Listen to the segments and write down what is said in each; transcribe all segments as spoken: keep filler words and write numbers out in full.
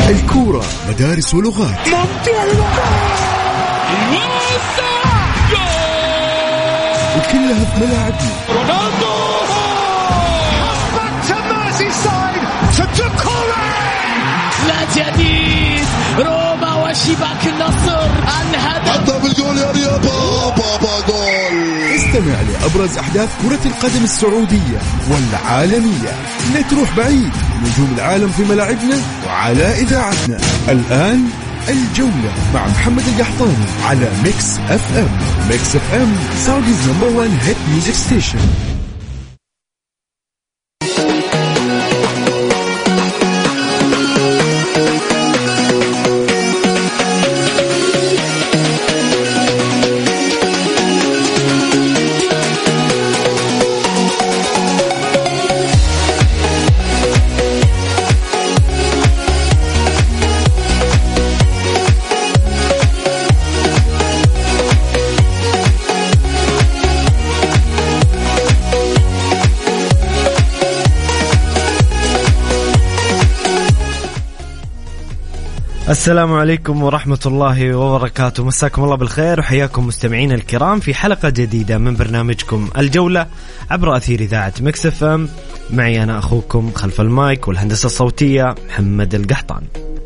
الكورة مدارس ولغات. وكلها في ملاعبنا. رونالدو لا جديد روما وشباك النصر الهدف حتى بالجول يا رياض بابا جول. استمع لأبرز أحداث كرة القدم السعودية والعالمية. لا تروح بعيد، نجوم العالم في ملاعبنا وعلى إذاعتنا. الآن الجولة مع محمد القحطاني على ميكس اف ام. ميكس اف ام سعوديز نمبر وان هيت ميوزك ستيشن. السلام عليكم ورحمة الله وبركاته. مساكم الله بالخير وحياكم مستمعين الكرام في حلقة جديدة من برنامجكم الجولة عبر أثير إذاعة ميكس اف ام. معي أنا أخوكم خلف المايك والهندسة الصوتية محمد القحطان.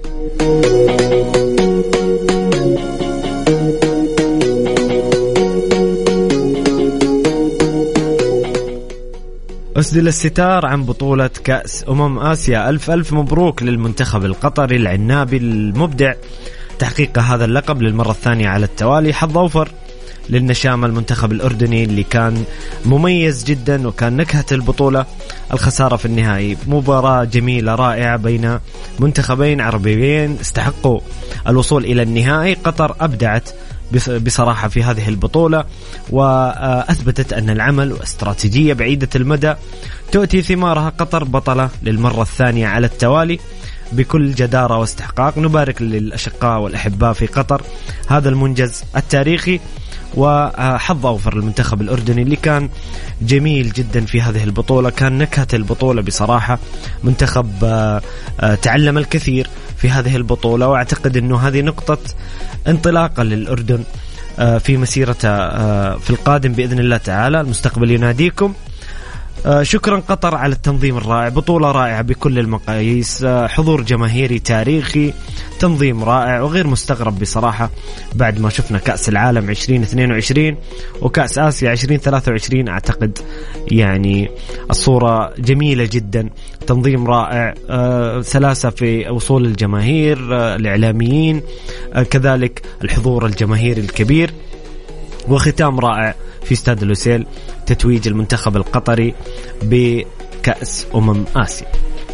أسدل الستار عن بطولة كأس أمم آسيا. ألف ألف مبروك للمنتخب القطري العنابي المبدع تحقيق هذا اللقب للمرة الثانية على التوالي. حظ أوفر للنشامة المنتخب الأردني اللي كان مميز جدا وكان نكهة البطولة الخسارة في النهائي. مباراة جميلة رائعة بين منتخبين عربيين استحقوا الوصول إلى النهائي. قطر أبدعت بصراحة في هذه البطولة وأثبتت أن العمل واستراتيجية بعيدة المدى تؤتي ثمارها. قطر بطلة للمرة الثانية على التوالي بكل جدارة واستحقاق. نبارك للأشقاء والأحباء في قطر هذا المنجز التاريخي. وحظ أوفر المنتخب الأردني اللي كان جميل جدا في هذه البطولة، كان نكهة البطولة بصراحة. منتخب تعلم الكثير في هذه البطولة، وأعتقد أنه هذه نقطة انطلاقا للأردن في مسيرته في القادم بإذن الله تعالى. المستقبل يناديكم. شكرا قطر على التنظيم الرائع، بطولة رائعة بكل المقاييس، حضور جماهيري تاريخي، تنظيم رائع وغير مستغرب بصراحة بعد ما شفنا كأس العالم عشرين اثنين وعشرين وكأس آسيا عشرين ثلاثة وعشرين. أعتقد يعني الصورة جميلة جدا، تنظيم رائع، سلاسة في وصول الجماهير، الإعلاميين، كذلك الحضور الجماهيري الكبير، وختام رائع في استاد لوسيل تتويج المنتخب القطري بكأس أمم آسيا.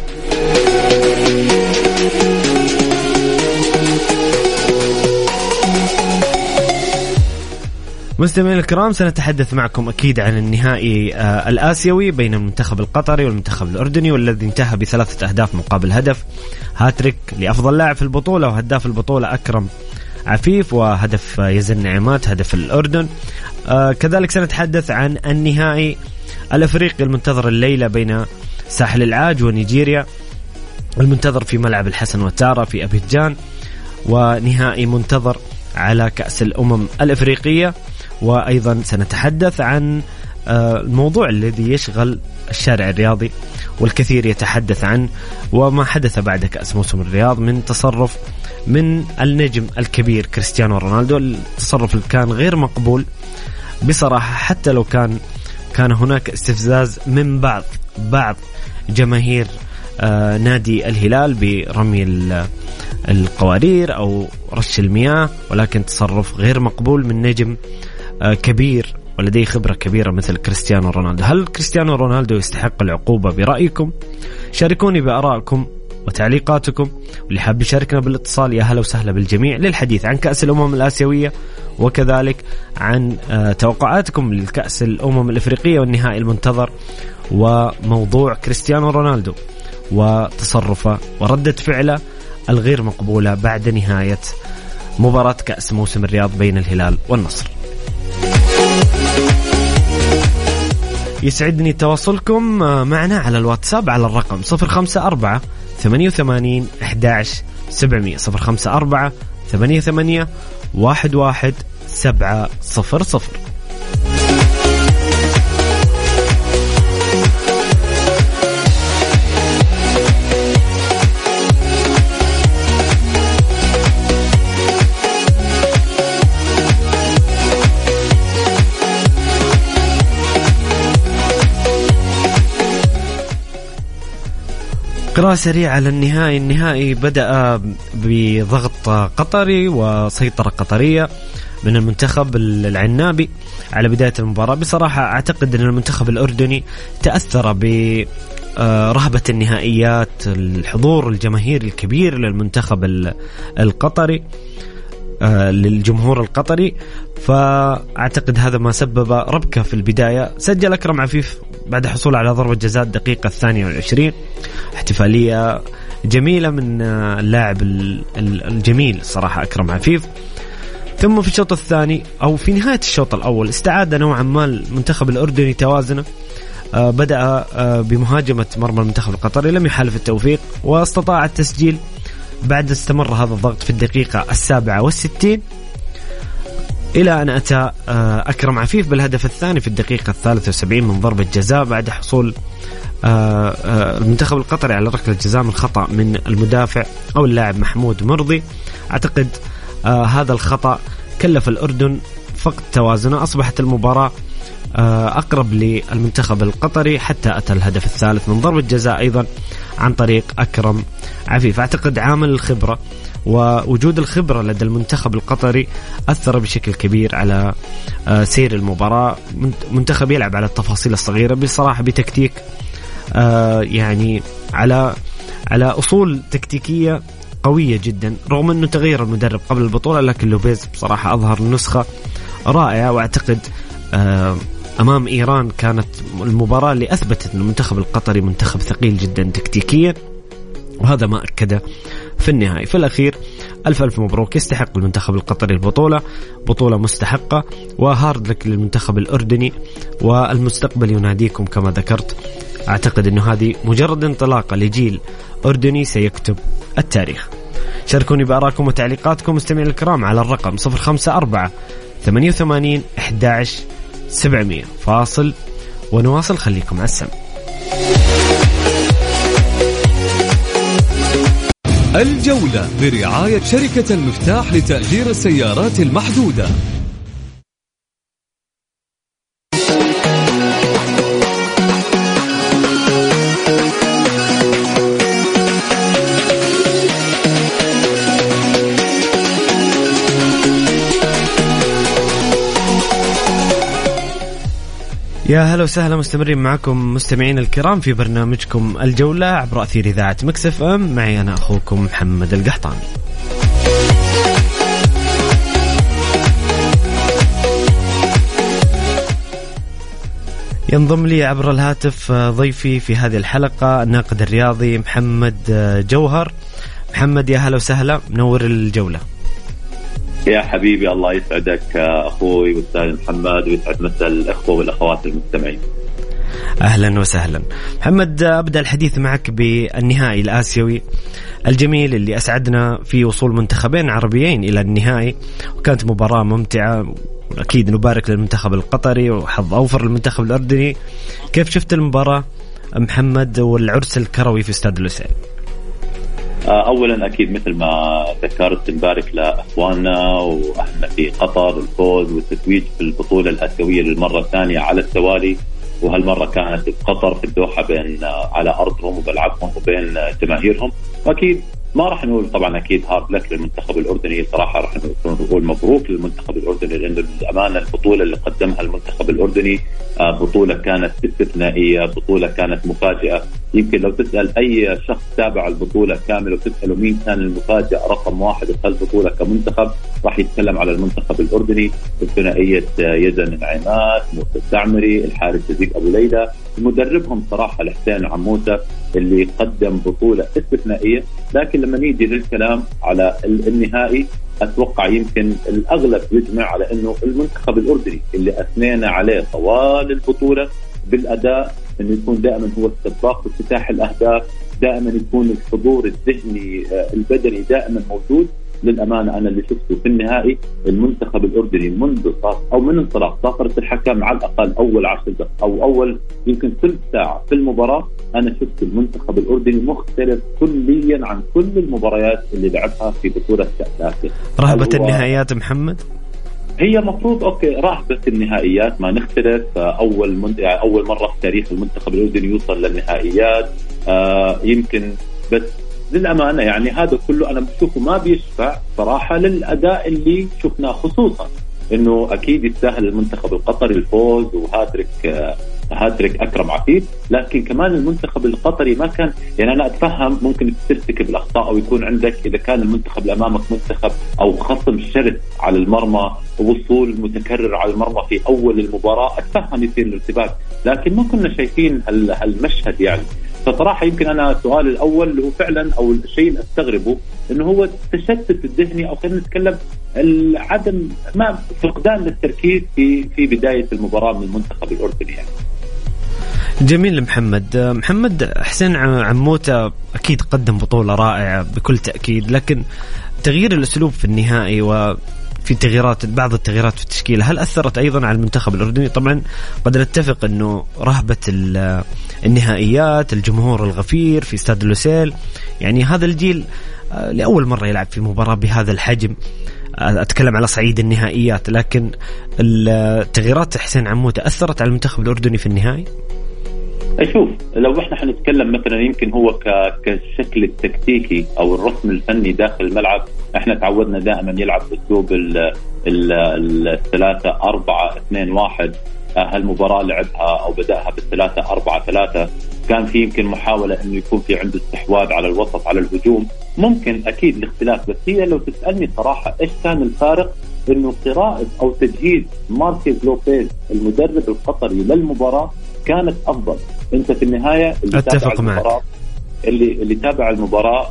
مستمعين الكرام، سنتحدث معكم أكيد عن النهائي آه الآسيوي بين المنتخب القطري والمنتخب الأردني، والذي انتهى بثلاثة أهداف مقابل هدف. هاتريك لأفضل لاعب في البطولة، وهداف البطولة أكرم عفيف، وهدف يزن نعمات هدف الأردن. آه كذلك سنتحدث عن النهائي الأفريقي المنتظر الليلة بين ساحل العاج ونيجيريا، المنتظر في ملعب الحسن وتارا في أبيجان، ونهائي منتظر على كأس الأمم الأفريقية. وأيضا سنتحدث عن الموضوع الذي يشغل الشارع الرياضي والكثير يتحدث عنه، وما حدث بعد كأس موسم الرياض من تصرف من النجم الكبير كريستيانو رونالدو. التصرف اللي كان غير مقبول بصراحة، حتى لو كان كان هناك استفزاز من بعض بعض جماهير آه نادي الهلال برمي القوارير أو رش المياه، ولكن تصرف غير مقبول من نجم آه كبير ولديه خبرة كبيرة مثل كريستيانو رونالدو. هل كريستيانو رونالدو يستحق العقوبة برأيكم؟ شاركوني بآرائكم وتعليقاتكم، واللي حاب يشاركنا بالاتصال يا هلا وسهلا بالجميع للحديث عن كأس الأمم الآسيوية، وكذلك عن آه توقعاتكم للكأس الأمم الإفريقية والنهائي المنتظر، وموضوع كريستيانو رونالدو وتصرفه وردة فعله الغير مقبولة بعد نهاية مباراة كأس موسم الرياض بين الهلال والنصر. يسعدني تواصلكم معنا على الواتساب على الرقم صفر خمسة أربعة ثمانية وثمانين أحد عشر سبعمية صفر خمسة أربعة ثمانية ثمانية واحد واحد سبعة صفر صفر. قراءة سريعة على النهائي. النهائي بدأ بضغط قطري وسيطرة قطرية من المنتخب العنابي على بداية المباراة. بصراحة أعتقد أن المنتخب الأردني تأثر برهبة النهائيات، الحضور الجماهيري الكبير للمنتخب القطري للجمهور القطري، فأعتقد هذا ما سبب ربكة في البداية. سجل أكرم عفيف بعد حصول على ضربة جزاء الدقيقة الثانية والعشرين، احتفالية جميلة من اللاعب الجميل صراحة أكرم عفيف. ثم في الشوط الثاني أو في نهاية الشوط الأول استعاد نوعا ما المنتخب الأردني توازنه، بدأ بمهاجمة مرمى المنتخب القطري، لم يحالف التوفيق واستطاع التسجيل بعد استمر هذا الضغط في الدقيقة السابعة والستين، إلى أن أتى أكرم عفيف بالهدف الثاني في الدقيقة الثالثة وسبعين من ضربة جزاء بعد حصول المنتخب القطري على ركلة جزاء من خطأ من المدافع أو اللاعب محمود مرضي. أعتقد هذا الخطأ كلف الأردن فقد توازنه، أصبحت المباراة أقرب للمنتخب القطري حتى أتى الهدف الثالث من ضربة جزاء أيضا عن طريق أكرم عفيف. أعتقد عامل الخبرة ووجود الخبرة لدى المنتخب القطري أثر بشكل كبير على سير المباراة. منتخب يلعب على التفاصيل الصغيرة بصراحة بتكتيك يعني على على أصول تكتيكية قوية جدا، رغم أنه تغير المدرب قبل البطولة، لكن لوبيز بصراحة أظهر نسخة رائعة. وأعتقد أمام إيران كانت المباراة اللي أثبتت أن المنتخب القطري منتخب ثقيل جدا تكتيكيا، وهذا ما أكده في النهاية. في الأخير ألف ألف مبروك، يستحق المنتخب القطري البطولة، بطولة مستحقة، وهارد لك للمنتخب الأردني، والمستقبل يناديكم كما ذكرت. أعتقد أنه هذه مجرد انطلاقة لجيل أردني سيكتب التاريخ. شاركوني بآراءكم وتعليقاتكم مستمعين الكرام على الرقم صفر خمسة أربعة ثمانية وثمانين أحد عشر سبعمية. فاصل ونواصل، خليكم على السمع. الجولة برعاية شركة المفتاح لتأجير السيارات المحدودة. يا هلا وسهلا، مستمرين معكم مستمعين الكرام في برنامجكم الجولة عبر أثير إذاعة مكس اف ام. معي أنا أخوكم محمد القحطاني. ينضم لي عبر الهاتف ضيفي في هذه الحلقة الناقد الرياضي محمد جوهر. محمد يا هلا وسهلا، منور الجولة. يا حبيبي الله يسعدك أخوي والسائل محمد، ويسعد مساء الأخوة والأخوات المستمعين. أهلا وسهلا محمد. أبدأ الحديث معك بالنهائي الآسيوي الجميل اللي أسعدنا في وصول منتخبين عربيين إلى النهائي، وكانت مباراة ممتعة. أكيد نبارك للمنتخب القطري وحظ أوفر للمنتخب الأردني. كيف شفت المباراة محمد والعرس الكروي في استاد لوسيل؟ أولا أكيد مثل ما ذكرت نبارك لأخواننا وأهلنا في قطر الفوز والتتويج في البطولة الآسيوية للمرة الثانية على التوالي، وهالمرة كانت في قطر في الدوحة بين على أرضهم وبلعبهم وبين جماهيرهم. وأكيد ما راح نقول طبعا أكيد هارد لك للمنتخب الأردني، صراحة راح نقول مبروك للمنتخب الأردني، لأن الأمانة البطولة اللي قدمها المنتخب الأردني بطولة كانت استثنائية، بطولة كانت مفاجئة. يمكن لو تسأل أي شخص تابع البطولة كامل وتسأله مين كان المفاجئ رقم واحد في البطولة كمنتخب، راح يتكلم على المنتخب الأردني. ثنائية يزن العماد، موسى الدعمري، الحارس زيك أبو ليلى، مدربهم صراحة الحسين عموسة اللي قدم بطولة استثنائية. لكن لما نيجي للكلام على النهائي أتوقع يمكن الأغلب يجمع على أنه المنتخب الأردني اللي أثنينا عليه طوال البطولة بالأداء، أنه يكون دائما هو السباق بافتتاح الأهداف، دائما يكون الحضور الذهني البدني دائما موجود. للأمانة أنا اللي شفته في النهائي المنتخب الأردني منذ صار أو من انطلاق صافرة الحكم على الأقل أول عشر دقائق أو أول يمكن ثلث ساعة في المباراة، أنا شفت المنتخب الأردني مختلف كليا عن كل المباريات اللي لعبها في بطولة كأس آسيا. رهبة النهائيات محمد هي مفروض أوكي رهبة النهائيات ما نختلف. أول من... يعني أول مرة في تاريخ المنتخب الأردني يوصل للنهائيات آه يمكن، بس للأمانة يعني هذا كله أنا بشوفه ما بيشفع صراحة للأداء اللي شفناه، خصوصا إنه أكيد يستاهل المنتخب القطري الفوز وهاتريك آه هاتريك أكرم عفيف، لكن كمان المنتخب القطري ما كان يعني أنا أتفهم ممكن ترتكب الأخطاء أو يكون عندك إذا كان المنتخب اللي أمامك منتخب أو خصم شرس على المرمى ووصول متكرر على المرمى في أول المباراة، أتفهم يصير الارتباك، لكن ما كنا شايفين هالمشهد يعني. فصراحة يمكن أنا السؤال الأول اللي هو فعلا أو الشيء اللي أستغربه إنه هو التشتت الذهني أو خلينا نتكلم العدم ما فقدان للتركيز في في بداية المباراة من المنتخب الأردني يعني. جميل محمد. محمد حسين عموتة أكيد قدم بطولة رائعة بكل تأكيد، لكن تغيير الأسلوب في النهائي وفي تغييرات بعض التغييرات في التشكيلة هل أثرت أيضا على المنتخب الأردني؟ طبعا قد نتفق أنه رهبة النهائيات، الجمهور الغفير في استاد لوسيل، يعني هذا الجيل لأول مرة يلعب في مباراة بهذا الحجم، أتكلم على صعيد النهائيات، لكن التغييرات حسين عموتة أثرت على المنتخب الأردني في النهائي؟ أشوف لو إحنا حنتكلم مثلا يمكن هو كشكل التكتيكي أو الرسم الفني داخل الملعب، إحنا تعودنا دائما يلعب بأسلوب الثلاثة أربعة اثنين واحد. هالمباراة لعبها أو بدأها بالثلاثة أربعة ثلاثة، كان في يمكن محاولة إنه يكون في عنده استحواذ على الوسط على الهجوم، ممكن أكيد الاختلاف، بس هي لو تسألني صراحة إيش كان الفارق إنه قراءة أو تجهيز ماركيز لوبيز المدرب القطري للمباراة كانت أفضل. أنت في النهاية اللي تابع المباراة اللي اللي تابع المباراة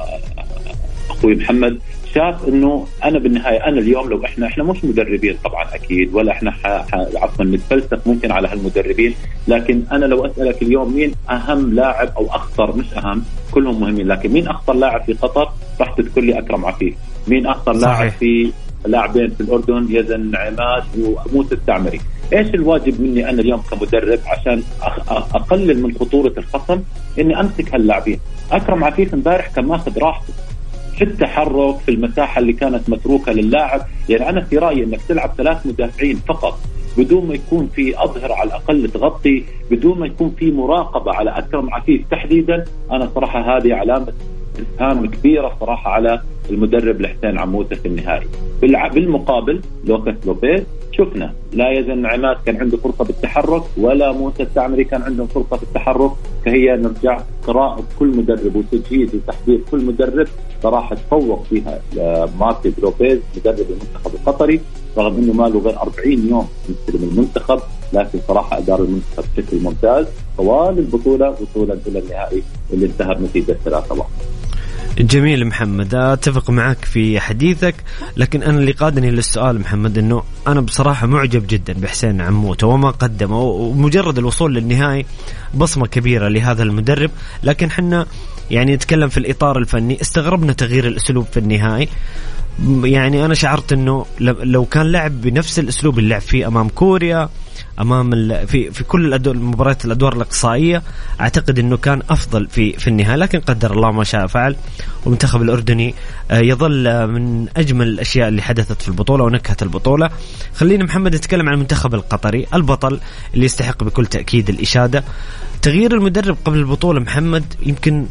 أخوي محمد شاف إنه أنا بالنهاية أنا اليوم لو إحنا إحنا مش مدربين طبعا أكيد، ولا إحنا عفوا نتفلسف ممكن على هالمدربين، لكن أنا لو أسألك اليوم مين أهم لاعب أو أخطر، مش أهم كلهم مهمين، لكن مين أخطر لاعب في قطر راح تذكر لي أكرم عفيف. مين أخطر لاعب في لاعبين في الأردن؟ يزن نعمات وموسى التعمري. إيش الواجب مني أنا اليوم كمدرب عشان أقلل من خطورة الخصم؟ إني أمسك هاللاعبين. أكرم عفيف امبارح كان ماخذ راحته في التحرك في المساحة اللي كانت متروكة للاعب، يعني أنا في رأيي أنك تلعب ثلاث مدافعين فقط بدون ما يكون في أظهر على الأقل تغطي، بدون ما يكون في مراقبة على أكرم عفيف تحديدا، أنا صراحة هذه علامة استفهام كبيرة صراحة على المدرب لحسين عموتة في النهائي. بالمقابل لوكاس لوبيز شفنا لا يزن عماد كان عنده فرصة بالتحرك ولا موسى التعمري كان عنده فرصة بالتحرك، فهي نرجع قراءة كل مدرب وتجهيز وتحضير كل مدرب صراحة تفوق فيها ماركيز لوبيز مدرب المنتخب القطري، رغم انه ما له غير أربعين يوم يستلم المنتخب، لكن صراحة أدار المنتخب بشكل ممتاز طوال البطولة وصولا إلى النهائي اللي انتهى بنتيجة ثلاثة واحد. جميل محمد، أتفق معك في حديثك، لكن أنا اللي قادني للسؤال محمد أنه أنا بصراحة معجب جدا بحسين عموتة وما قدمه، ومجرد الوصول للنهائي بصمة كبيرة لهذا المدرب، لكن حنا يعني نتكلم في الإطار الفني استغربنا تغيير الأسلوب في النهائي. يعني أنا شعرت أنه لو كان لعب بنفس الأسلوب اللي لعب فيه أمام كوريا امام في في كل المباريات الادوار الاقصائيه، اعتقد انه كان افضل في في النهايه، لكن قدر الله ما شاء فعل، والمنتخب الاردني يظل من اجمل الاشياء اللي حدثت في البطوله ونكهه البطوله. خلينا محمد نتكلم عن المنتخب القطري البطل اللي يستحق بكل تاكيد الاشاده. تغيير المدرب قبل البطوله محمد يمكن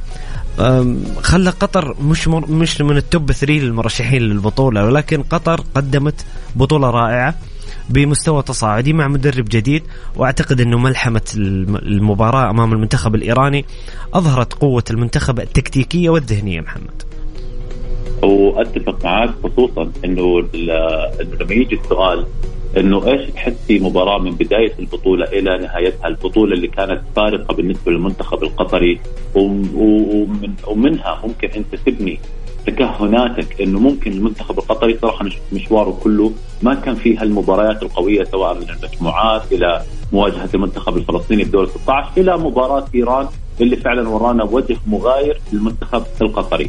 خلى قطر مش مش من التوب ثلاثة للمرشحين للبطوله، ولكن قطر قدمت بطوله رائعه بمستوى تصاعدي مع مدرب جديد، واعتقد انه ملحمة المباراة امام المنتخب الايراني اظهرت قوة المنتخب التكتيكية والذهنية محمد. واتفق معك، خصوصا انه لما يجي السؤال انه ايش تحس في مباراة من بداية البطولة الى نهايتها، البطولة اللي كانت فارقة بالنسبة للمنتخب القطري، ومن ومنها ممكن انت تبني تكهناتك انه ممكن المنتخب القطري صراحه مشواره كله ما كان فيه هالمباريات القويه، سواء من المجموعات الى مواجهه المنتخب الفلسطيني بدور ستة عشر الى مباراه ايران اللي فعلا ورانا وجه مغاير للمنتخب القطري.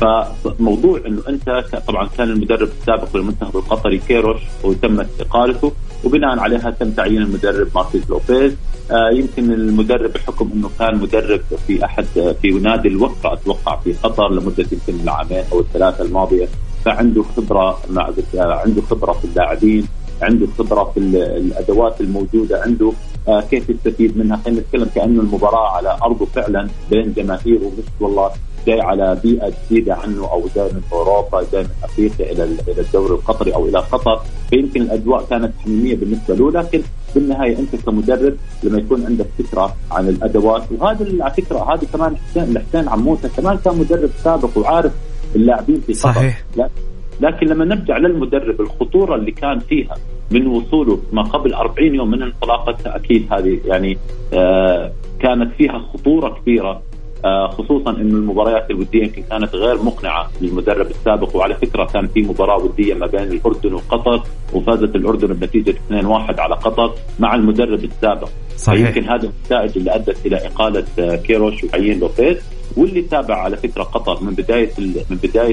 فموضوع انه انت طبعا كان المدرب السابق للمنتخب القطري كيروش وتم استقالته، وبناء عليها تم تعيين المدرب مارسيل لوبيز. آه يمكن المدرب بحكم انه كان مدرب في احد في نادي الوفرة اتوقع في قطر لمده يمكن العامين او الثلاثه الماضيه، فعنده خبره مع عنده خبره في اللاعبين، عنده خبره في الادوات الموجوده عنده، آه كيف يستفيد منها. خلينا نتكلم كانه المباراه على ارضه فعلا بين جماهير، ومش والله جاي على بيئه جديده عنه او جاي من اوروبا جاي من افريقيا الى الى الدوري القطري او الى قطر. فيمكن الاجواء كانت حميميه بالنسبه له، لكن بالنهايه انت كمدرب لما يكون عندك فكره عن الادوات، وهذا على فكره هذه كمان حسين حسين عموته كمان كان مدرب سابق وعارف اللاعبين في قطر. صحيح. لكن لما نرجع للمدرب الخطوره اللي كان فيها من وصوله ما قبل أربعين يوم من انطلاقته، اكيد هذه يعني آه كانت فيها خطوره كبيره، آه خصوصا انه المباريات الوديه يمكن كانت غير مقنعه للمدرب السابق. وعلى فكره كان في مباراه وديه ما بين الاردن وقطر وفازت الاردن بنتيجه اثنين واحد على قطر مع المدرب السابق. صحيح. يمكن هذه النتائج اللي ادت الى اقاله آه كيروش وعيين لوبيز. واللي تابع على فكره قطر من بدايه من بدايه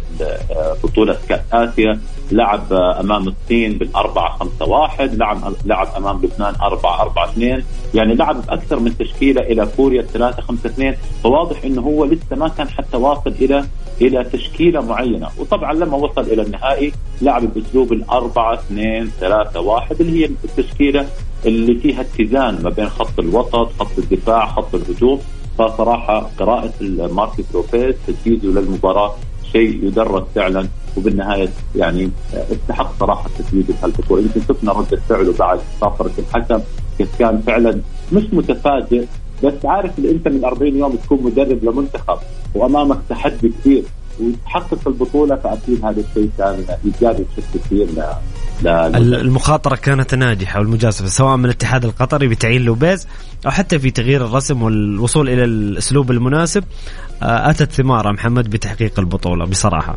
بطوله كاس اسيا، لعب امام الصين بالأربعة خمسة واحد، لعب لعب امام لبنان أربعة أربعة اثنين، يعني لعب باكثر من تشكيله الى كوريا ثلاثة خمسة اثنين. فواضح انه هو لسه ما كان حتى واصل الى الى تشكيله معينه. وطبعا لما وصل الى النهائي لعب باسلوب الأربعة اثنين ثلاثة واحد اللي هي التشكيله اللي فيها اتزان ما بين خط الوسط، خط الدفاع، خط الهجوم. فصراحة قراءة مارسيل لوبيز تجهيزه للمباراة شيء يدرس فعلا، وبالنهاية يعني استحق صراحة تجهيزه بهالبطولة. يمكن شفنا ردة فعله بعد صفرة الحكم كان فعلا مش متفاجئ، بس عارف اللي انت من أربعين يوم تكون مدرب لمنتخب وامامك تحدي كبير وتحقق البطولة، فأكيد هذا الشيء كان إيجابي بشكل كبير. المخاطرة كانت ناجحة والمجازفة سواء من الاتحاد القطري بتعيين لوبيز أو حتى في تغيير الرسم والوصول إلى الأسلوب المناسب، أتت ثمارة محمد بتحقيق البطولة بصراحة.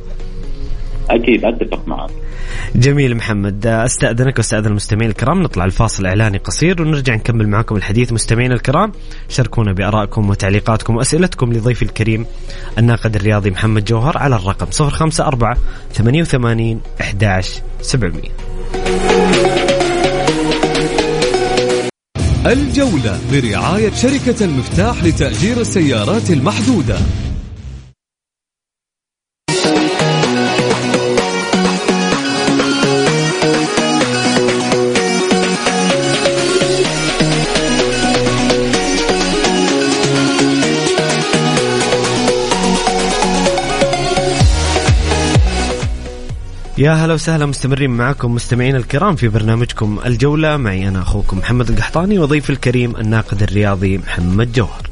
أكيد أتفق معك. جميل محمد، أستأذنك واستأذن المستمعين الكرام نطلع الفاصل إعلاني قصير ونرجع نكمل معكم الحديث. مستمعين الكرام شاركونا بآرائكم وتعليقاتكم وأسئلتكم لضيف الكريم الناقد الرياضي محمد جوهر على الرقم صفر خمسة أربعة ثمانية وثمانين أحد عشر سبعمية. الجولة برعاية شركة المفتاح لتأجير السيارات المحدودة. يا هلا وسهلا، مستمرين معكم مستمعين الكرام في برنامجكم الجولة، معي أنا أخوكم محمد القحطاني وضيف الكريم الناقد الرياضي محمد جوهر.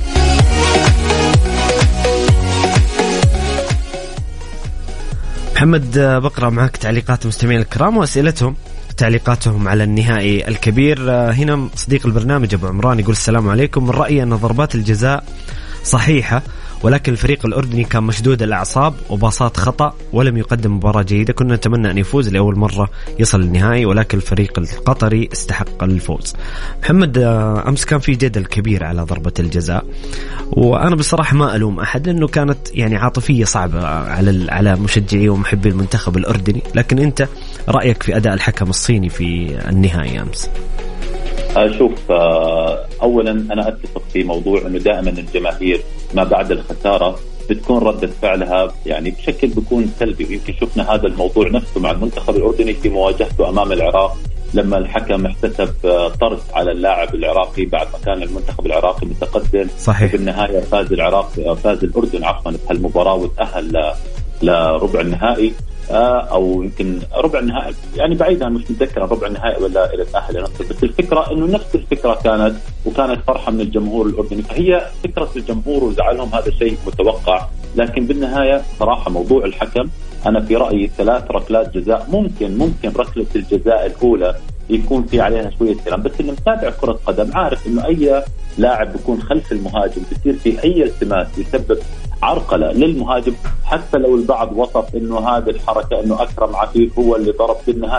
محمد، بقرأ معك تعليقات المستمعين الكرام وأسئلتهم تعليقاتهم على النهائي الكبير. هنا صديق البرنامج أبو عمران يقول السلام عليكم، من رأيي أن ضربات الجزاء صحيحة، ولكن الفريق الأردني كان مشدود الأعصاب وباصات خطأ ولم يقدم مباراة جيدة. كنا نتمنى أن يفوز لأول مرة يصل النهائي، ولكن الفريق القطري استحق الفوز. محمد، أمس كان في جدل كبير على ضربة الجزاء، وأنا بصراحة ما ألوم أحد لأنه كانت يعني عاطفية صعبة على على مشجعي ومحبي المنتخب الأردني. لكن أنت رأيك في أداء الحكم الصيني في النهائي أمس؟ شوف، أولا أنا أتفق في موضوع أنه دائما الجماهير ما بعد الخسارة بتكون ردة فعلها يعني بشكل بيكون سلبي. ويمكن شفنا هذا الموضوع نفسه مع المنتخب الأردني في مواجهته أمام العراق لما الحكم احتسب طرد على اللاعب العراقي بعد ما كان المنتخب العراقي متقدم. صحيح. في النهاية فاز العراق فاز الأردن عفوا في هالمباراة وتأهل لربع النهائي او يمكن ربع النهائي، يعني بعيدا مش متذكر ربع النهائي ولا الى التاهل لنصر. بس الفكره انه نفس الفكره كانت وكانت فرحه من الجمهور الاردني، فهي فكره الجمهور وزعلهم هذا شيء متوقع. لكن بالنهايه صراحه موضوع الحكم انا في رايي ثلاث ركلات جزاء ممكن ممكن ركله الجزاء الاولى يكون في عليها شويه كلام، بس اللي متابع كره قدم عارف انه اي لاعب بيكون خلف المهاجم بصير في اي التماس يسبب عرقلة للمهاجم. حتى لو البعض وصف انه هذه الحركة انه اكرم عفيف هو اللي ضرب، في النهاية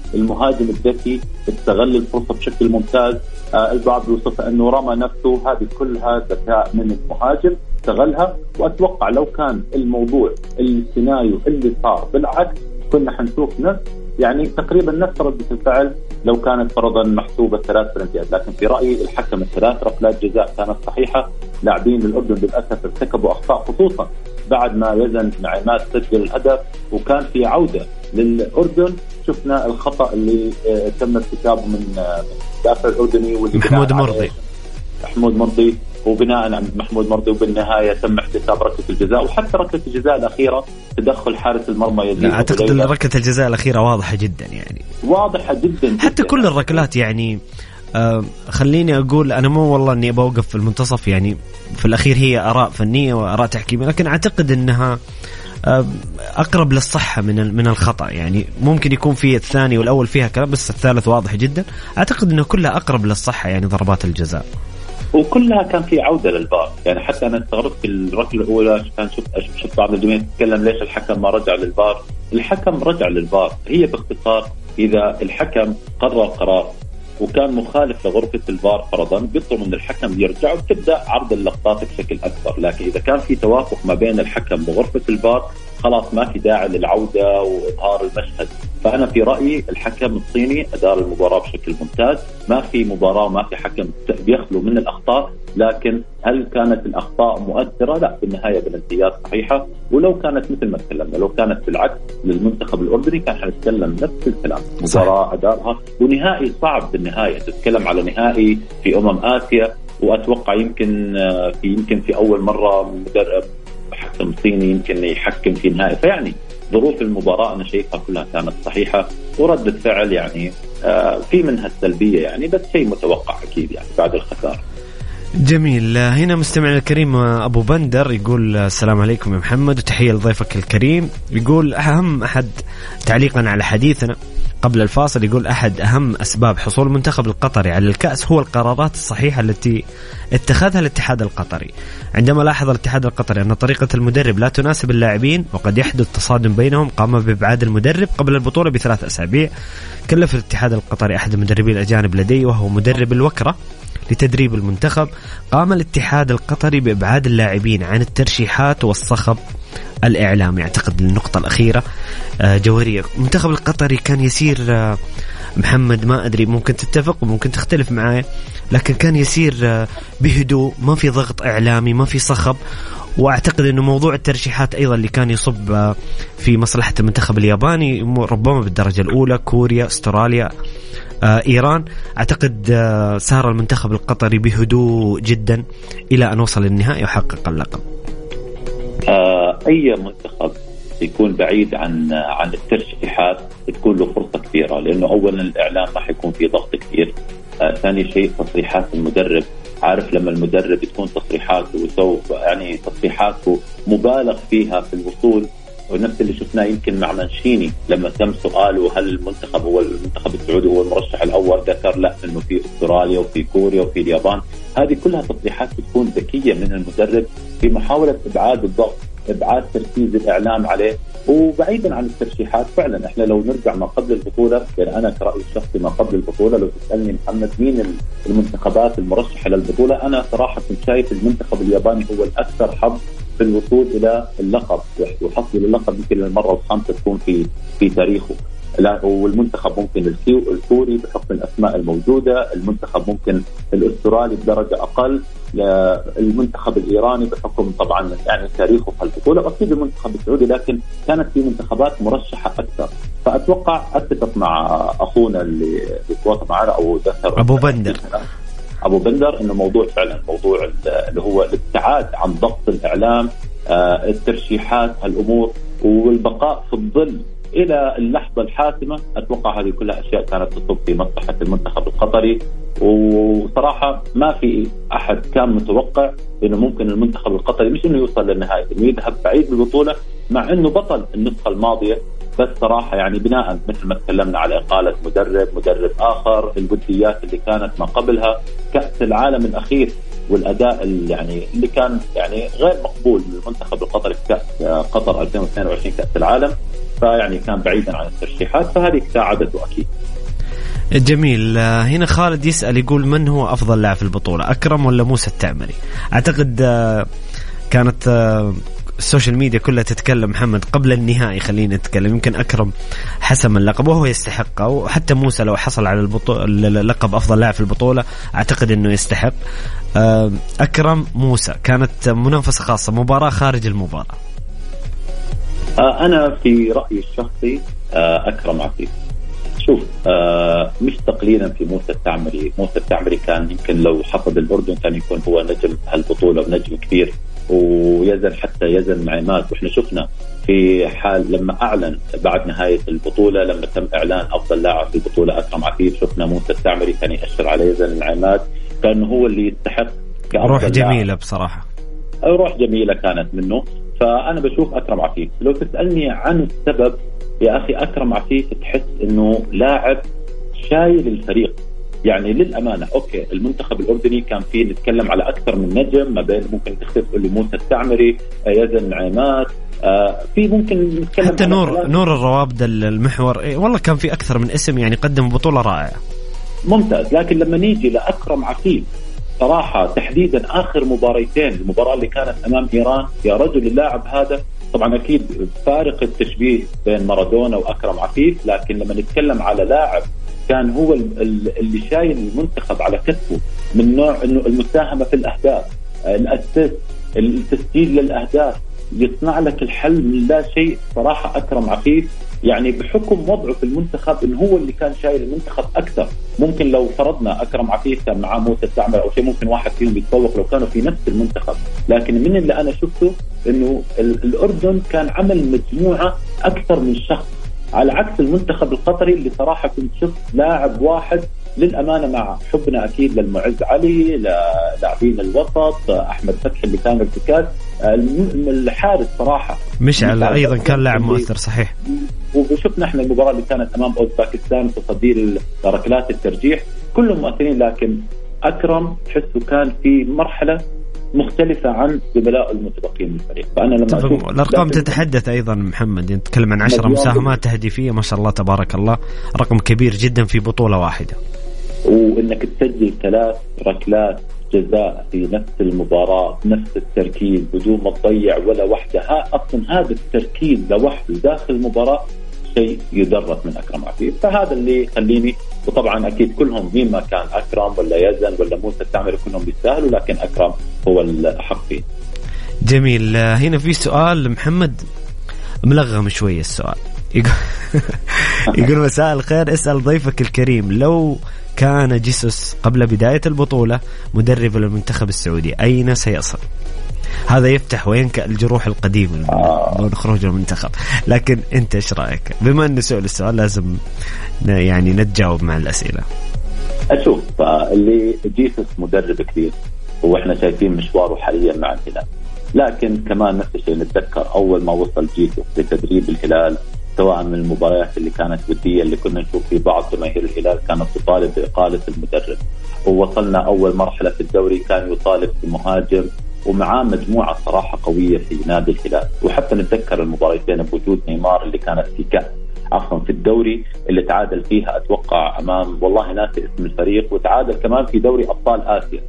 المهاجم الذكي استغل الفرصة بشكل ممتاز. آه البعض يوصف أنه رمى نفسه، هذه كلها ذكاء من المهاجم استغلها. وأتوقع لو كان الموضوع السيناريو اللي صار بالعكس كنا حنشوف نفس يعني تقريبا نفس ردة الفعل لو كانت فرضا محسوبة ثلاث بلنتيات. لكن في رأيي الحكم الثلاث ركلات جزاء كانت صحيحة. لاعبين الأردن للأسف ارتكبوا أخطاء، خصوصا بعد ما يزن نعيمات سجل الهدف وكان في عودة للأردن. شفنا الخطأ اللي تم ارتكابه من الدافع الأردني واللي محمود مرضي محمود مرضي وبناء عن محمود مرضي، وبالنهاية تم احتساب ركلة الجزاء. وحتى ركلة الجزاء الأخيرة تدخل حارس المرمى يزيد. أعتقد أن ركلة الجزاء الأخيرة واضحة جدا، يعني واضحة جدا حتى جداً. كل الركلات يعني آه خليني أقول أنا مو والله أني بوقف في المنتصف، يعني في الأخير هي آراء فنية وآراء تحكيمية، لكن أعتقد أنها آه أقرب للصحة من من الخطأ. يعني ممكن يكون في الثاني والأول فيها كلام، بس الثالث واضح جدا. أعتقد أنه كلها أقرب للصحة، يعني ضربات الجزاء وكلها كان في عودة للفار. يعني حتى أنا استغربت في الركلة الأولى كان شفت شفت بعض الجماهير تتكلم ليش الحكم ما رجع للفار. الحكم رجع للفار، هي باختصار إذا الحكم قرر قرار وكان مخالف لغرفة الفار فرضا بيطلب من الحكم يرجع وتبدأ عرض اللقطات بشكل أكبر. لكن إذا كان في توافق ما بين الحكم وغرفة الفار خلاص ما في داعي للعودة وإظهار المشهد. فأنا في رأيي الحكم الصيني أدار المباراة بشكل ممتاز. ما في مباراة وما في حكم بيخلو من الأخطاء. لكن هل كانت الأخطاء مؤثرة؟ لا، بالنهاية بلنتيات صحيحة. ولو كانت مثل ما تكلمنا لو كانت بالعكس للمنتخب الأردني كان حنتكلم نفس الكلام. مباراة أدارها ونهائي صعب. بالنهاية تتكلم على نهائي في أمم آسيا، وأتوقع يمكن في يمكن في أول مرة مدرب حكم صيني يمكن يحكم في نهائي. فيعني ظروف المباراة أنا شايفها كلها كانت صحيحة، وردة فعل يعني آه في منها السلبية يعني، بس شيء متوقع أكيد يعني بعد الخسارة. جميل. هنا مستمعنا الكريم أبو بندر يقول السلام عليكم يا محمد وتحية لضيفك الكريم. يقول أهم أحد تعليقا على حديثنا قبل الفاصل، يقول أحد أهم أسباب حصول المنتخب القطري على الكأس هو القرارات الصحيحة التي اتخذها الاتحاد القطري. عندما لاحظ الاتحاد القطري أن طريقة المدرب لا تناسب اللاعبين وقد يحدث تصادم بينهم، قام بإبعاد المدرب قبل البطولة بثلاث أسابيع. كلف الاتحاد القطري أحد المدربين الأجانب لديه وهو مدرب الوكرة لتدريب المنتخب. قام الاتحاد القطري بإبعاد اللاعبين عن الترشيحات والصخب الإعلامي. أعتقد النقطة الأخيرة جوهرية. المنتخب القطري كان يسير محمد، ما أدري ممكن تتفق وممكن تختلف معايا، لكن كان يسير بهدوء، ما في ضغط إعلامي، ما في صخب. وأعتقد أنه موضوع الترشيحات أيضا اللي كان يصب في مصلحة المنتخب الياباني ربما بالدرجة الأولى، كوريا، استراليا، آه، إيران. أعتقد آه، سار المنتخب القطري بهدوء جدا إلى أن وصل النهائي وحقق اللقب. آه، أي منتخب يكون بعيد عن عن الترشيحات تكون له فرصة كبيرة، لأنه أولا الإعلام راح يكون فيه ضغط كبير. آه، ثاني شيء تصريحات المدرب. عارف لما المدرب تكون تصريحاته وسوف يعني تصريحاته مبالغ فيها في الوصول، ونفس اللي شفناه يمكن مع منشيني لما تم سؤاله هل المنتخب هو المنتخب السعودي هو المرشح الأول، ذكر لا إنه في أستراليا وفي كوريا وفي اليابان. هذه كلها تصريحات تكون ذكية من المدرب في محاولة إبعاد الضغط، إبعاد تركيز الإعلام عليه. وبعيدا عن الترشيحات فعلا إحنا لو نرجع ما قبل البطولة، يعني أنا كرأيي الشخصي ما قبل البطولة لو تسألني محمد مين المنتخبات المرشحة للبطولة، أنا صراحة كنت شايف المنتخب الياباني هو الأكثر حظ في الوصول إلى اللقب وحصل اللقب يمكن المرة الخامسة تكون في في تاريخه. لا، والمنتخب ممكن الكوري بحكم الأسماء الموجودة، المنتخب ممكن الأسترالي بدرجة أقل، المنتخب الإيراني بحكم طبعا يعني تاريخه في البطولة، أكيد المنتخب السعودي، لكن كانت في منتخبات مرشحة أكثر. فأتوقع أتفق مع أخونا اللي بيتواصل معنا أو ذكر أبو بندر أبو بندر إنه موضوع فعلا موضوع اللي هو الابتعاد عن ضغط الإعلام، الترشيحات، هالأمور، والبقاء في الظل إلى اللحظة الحاسمة. أتوقع هذه كلها أشياء كانت تصب في مصلحة المنتخب القطري. وصراحة ما في أحد كان متوقع إنه ممكن المنتخب القطري مش إنه يوصل للنهاية، إنه يذهب بعيد بالبطولة مع إنه بطل النسخة الماضية. بس صراحة يعني بناء مثل ما تكلمنا على إقالة مدرب مدرب آخر، الوديات اللي كانت ما قبلها، كأس العالم الأخير والأداء اللي يعني اللي كان يعني غير مقبول للمنتخب القطري في كأس قطر ألفين واثنين وعشرين كأس العالم. فيعني كان بعيدا عن الترشيحات، فهذه ساعدته أكيد. جميل. هنا خالد يسأل يقول من هو أفضل لاعب في البطولة، أكرم ولا موسى التعمري؟ أعتقد كانت السوشيال ميديا كلها تتكلم محمد قبل النهائي، خلينا نتكلم، يمكن أكرم حسم اللقب وهو يستحقه، وحتى موسى لو حصل على البطولة اللقب أفضل لاعب في البطولة أعتقد أنه يستحق. أكرم موسى كانت منافسة خاصة، مباراة خارج المباراة. أنا في رأيي الشخصي أكرم عفيف. شوف آه مش تقليلا في موسى التعمري، موسى التعمري كان يمكن لو حصد الأردن كان يكون هو نجم هالبطولة ونجم كبير، ويزن حتى يزن عماد. وإحنا شفنا في حال لما أعلن بعد نهاية البطولة، لما تم إعلان أفضل لاعب في البطولة أكرم عفيف، شفنا موسى التعمري كان يأشر على يزن عماد، كان هو اللي يستحق. روح جميلة بصراحة، روح جميلة كانت منه. فأنا بشوف أكرم عفيف. لو تسألني عن السبب يا أخي، أكرم عفيف تحس إنه لاعب شايل الفريق. يعني للأمانة أوكي المنتخب الأردني كان فيه نتكلم على أكثر من نجم، ما بين ممكن تختلف اللي موسى التعمري، يزن عماد، آه في ممكن نتكلم حتى نور نور الروابد المحور. إيه والله كان في أكثر من اسم يعني قدم بطولة رائعة ممتاز. لكن لما نيجي لأكرم عفيف صراحة تحديدا آخر مباريتين، المباراة اللي كانت أمام إيران، يا رجل اللاعب هذا طبعا أكيد فارق التشبيه بين مارادونا وأكرم عفيف، لكن لما نتكلم على لاعب كان هو اللي شايل المنتخب على كتفه، من نوع إنه المساهمة في الأهداف، الأسيست، التسجيل للأهداف، يصنع لك الحل من لا شيء. صراحة أكرم عفيف يعني بحكم وضعه في المنتخب إنه هو اللي كان شايل المنتخب أكثر. ممكن لو فرضنا أكرم عفيف كان معاه موسى التعمري أو شيء، ممكن واحد فيهم يتفوق لو كانوا في نفس المنتخب، لكن من اللي أنا شفته إنه الأردن كان عمل مجموعة أكثر من شخص، على عكس المنتخب القطري اللي صراحة كنت شفت لاعب واحد. للأمانة مع حبنا أكيد للمعز علي، لاعبين الوسط، أحمد فتحي اللي كان ارتكاز، الحارس صراحة مشعل أيضا كان لاعب مؤثر صحيح. وشفنا احنا المباراة اللي كانت أمام أوزباكستان في تصدير ركلات الترجيح، كلهم مؤثرين. لكن أكرم تحسه كان في مرحلة مختلفة عن زملائه المتبقين من الفريق. فأنا لما أشوف الأرقام تتحدث أيضا محمد، نتكلم عن عشرة مساهمات تهديفية ما شاء الله تبارك الله، رقم كبير جدا في بطولة واحدة. وإنك تسجل ثلاث ركلات جزاء في نفس المباراة نفس التركيز بدون ما تضيع ولا واحدة، ها أصلا هذا التركيز لوحده داخل المباراة شيء يدرس من أكرم عفيف. فهذا اللي يخليني، وطبعا أكيد كلهم مين ما كان أكرم ولا يزن ولا موسى التعمري كلهم بيستاهلوا، لكن أكرم هو الحق فيه. جميل. هنا في سؤال محمد ملغم شوية السؤال، يقول يقول مساء الخير، اسأل ضيفك الكريم لو كان جيسوس قبل بداية البطولة مدرب للمنتخب السعودي أين سيصل؟ هذا يفتح وينكأ الجروح القديمة بعد خروج المنتخب. لكن أنت إيش رأيك؟ بما أن سؤال السؤال لازم يعني نتجاوب مع الأسئلة. أشوف اللي جيسوس مدرب كبير وإحنا شايفين مشواره حاليا مع الهلال، لكن كمان نفس الشيء نتذكر أول ما وصل جيسوس لتدريب الهلال، سواء من المباريات اللي كانت ودية اللي كنا نشوف في بعض جماهير الهلال كانت تطالب بإقالة المدرب، ووصلنا أول مرحلة في الدوري كان يطالب بمهاجم، ومعاه مجموعة صراحة قوية في نادي الهلال. وحتى نتذكر المباريتين بوجود نيمار اللي كانت في كأس عفوا في الدوري اللي تعادل فيها أتوقع أمام والله ناسي اسم الفريق، وتعادل كمان في دوري أبطال آسيا.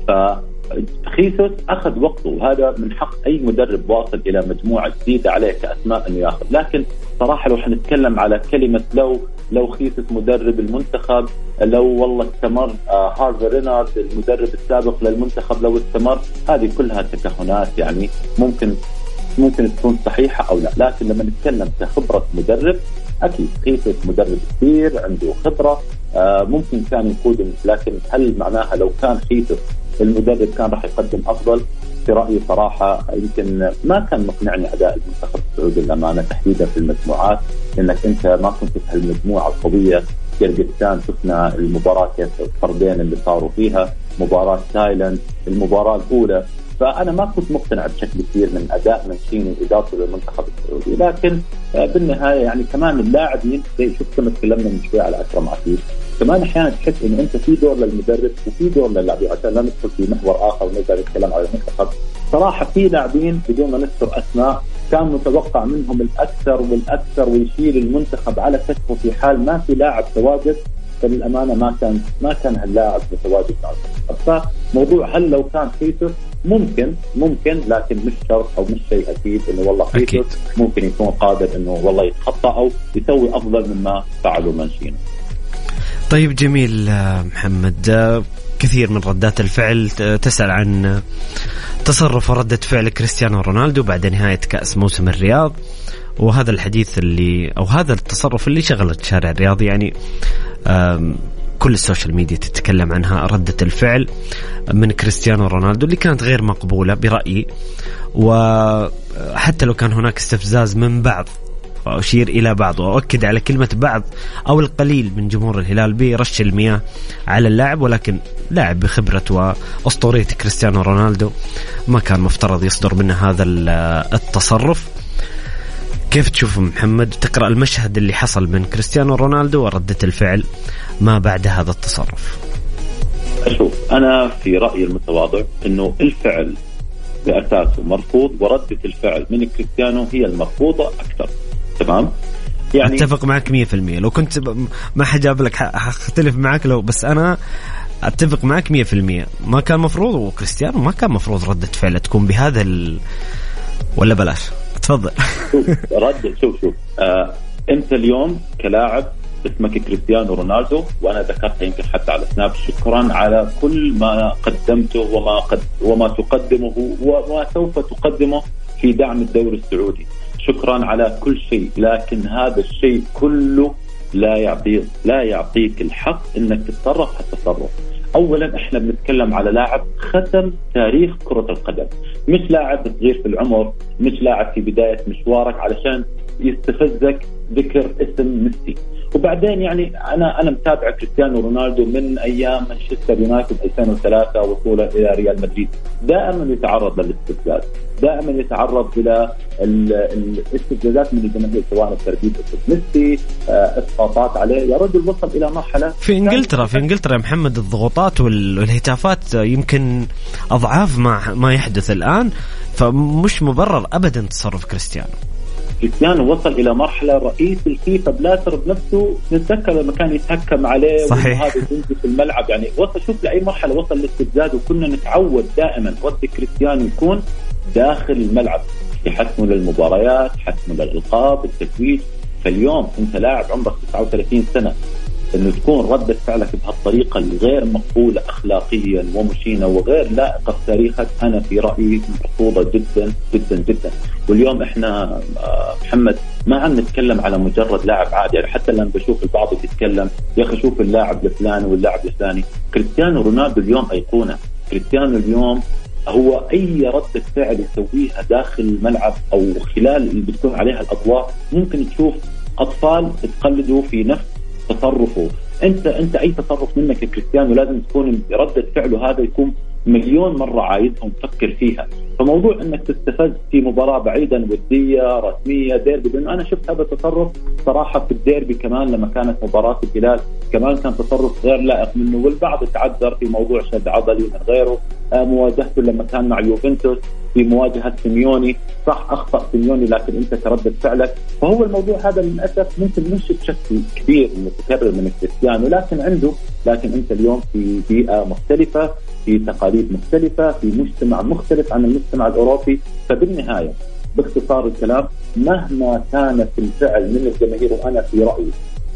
فخيسوس أخذ وقته، وهذا من حق أي مدرب واصل إلى مجموعة جديدة عليه كأسماء أنه يأخذ. لكن صراحة لو حنتكلم على كلمة لو لو خيسوس مدرب المنتخب، لو والله استمر آه هارفي رينارد المدرب السابق للمنتخب لو استمر، هذه كلها تكهنات يعني ممكن ممكن تكون صحيحة أو لا. لكن لما نتكلم كخبرة مدرب، أكيد خيسوس مدرب كبير عنده خبرة، آه ممكن كان يقود، لكن هل معناها لو كان خيسوس المدرب كان راح يقدم أفضل؟ في رأيي صراحة يمكن ما كان مقنعني أداء المنتخب السعودي للأمانة، تحديدا في المجموعات، لأنك أنت ما كنت في المجموعة القوية. كيرغستان شفنا المباراة كيف الفردين اللي صاروا فيها، مباراة تايلاند المباراة الأولى، فأنا ما كنت مقتنع بشكل كبير من أداء منشيني وإدارته للمنتخب السعودي. لكن بالنهاية يعني كمان اللاعبين زي شفت كما تكلمنا من شوي على أكرم عفيف، كمان أحيانا تحس إنه أنت في دور للمدرب وفي دور للاعبين، عشان لا ندخل في محور آخر ونرجع نتكلم على المنتخب. صراحة في لاعبين بدون ما نذكر أسماء كان متوقع منهم الأكثر والأكثر ويشيل المنتخب على كتفه في حال ما في لاعب تواجد، فللأمانة ما كان ما كان هاللاعب متواجد مع المنتخب. فموضوع هل لو كان خيسوس ممكن ممكن لكن مش شرط أو مش شيء أكيد إنه والله خيسوس ممكن يكون قادر إنه والله يتخطى أو يسوي أفضل مما فعلوا مانشيني. طيب جميل محمد، كثير من ردات الفعل تسأل عن تصرف وردة فعل كريستيانو رونالدو بعد نهاية كأس موسم الرياض، وهذا الحديث اللي أو هذا التصرف اللي شغلت الشارع الرياضي. يعني كل السوشيال ميديا تتكلم عنها، ردة الفعل من كريستيانو رونالدو اللي كانت غير مقبولة برأيي، وحتى لو كان هناك استفزاز من بعض، وأشير إلى بعض وأؤكد على كلمة بعض أو القليل من جمهور الهلال برش المياه على اللاعب، ولكن لاعب بخبرة وأسطورية كريستيانو رونالدو ما كان مفترض يصدر منه هذا التصرف. كيف تشوف محمد تقرأ المشهد اللي حصل من كريستيانو رونالدو وردة الفعل ما بعد هذا التصرف؟ أشوف أنا في رأيي المتواضع أنه الفعل بأساسه مرفوض، وردة الفعل من كريستيانو هي المرفوضة أكثر. تمام، يعني أتفق معك مية في المية. لو كنت ما حجاب لك هختلف معك، لو بس أنا أتفق معك مية في المية. ما كان مفروض، وكريستيانو ما كان مفروض ردة فعل تكون بهذا ال... ولا بلاش. تفضل. شوف رد شوف شوف آه، أنت اليوم كلاعب اسمك كريستيانو رونالدو، وأنا ذكرت يمكن حتى على سناب، شكرا على كل ما قدمته وما قد وما تقدمه وما سوف تقدمه في دعم الدوري السعودي. شكرا على كل شيء، لكن هذا الشيء كله لا يعطيك لا يعطيك الحق انك تتصرف هالتصرف. اولا احنا بنتكلم على لاعب ختم تاريخ كرة القدم، مش لاعب صغير في العمر، مش لاعب في بداية مشوارك علشان يستفزك ذكر اسم ميسي. وبعدين يعني انا انا متابع كريستيانو رونالدو من ايام مانشستر يونايتد ألفين وثلاثة وصوله الى ريال مدريد، دائما يتعرض للاستفزاز، دائما يتعرض الى الاستفزازات من الجماهير، سواء الترديد ميسي، اسقاطات عليه. يا رجل وصل الى مرحله في انجلترا في انجلترا يا محمد الضغوطات والهتافات يمكن اضعاف ما ما يحدث الان، فمش مبرر ابدا تصرف كريستيانو. كريستيانو وصل إلى مرحلة رئيس الفيفا بلاتر بنفسه نتذكر لما كان يتهكم عليه وهذا ينزل في الملعب، يعني وصل شوف لأي مرحلة وصل للاستفزاز. وكنا نتعود دائما رد كريستيانو يكون داخل الملعب في حسمه للمباريات، حسمه للألقاب، التتويج. فاليوم أنت لاعب عمرك تسعة وثلاثين سنة، إنه تكون ردة فعلك بهالطريقة الغير مقبولة أخلاقيا ومشينة وغير لائقة بتاريخك، أنا في رأيي مرفوضة جدا جدا جدا. واليوم إحنا محمد ما عم نتكلم على مجرد لاعب عادي، يعني حتى لما بشوف البعض يتكلم يا أخي شوف اللاعب الفلاني واللاعب الفلاني. كريستيانو رونالدو اليوم أيقونة. كريستيانو اليوم هو أي ردة فعل يسويها داخل الملعب أو خلال اللي بتكون عليها الأضواء ممكن تشوف أطفال تقلدوا في نفس تصرفه. انت انت اي تصرف منك كريستيانو لازم تكون ردة فعله هذا يكون مليون مرة عايزهم تفكر فيها. فموضوع انك تستفز في مباراة بعيدا ودية رسمية ديربي، لانه انا شفت هذا التصرف صراحة في الديربي كمان لما كانت مباراة الهلال، كمان كان تصرف غير لائق منه. والبعض تعذر في موضوع شد عضلي من غيره، مواجهته لما كان مع يوفنتوس في مواجهة سيميوني، صح أخطأ سيميوني لكن أنت تردد فعلك. فهو الموضوع هذا للأسف ممكن مش بشكل كبير متكرر من كريستيانو، لكن عنده لكن أنت اليوم في بيئة مختلفة، في تقاليد مختلفة، في مجتمع مختلف عن المجتمع الأوروبي. فبالنهاية باختصار الكلام مهما كانت الفعل من الجماهير، وأنا في رأيي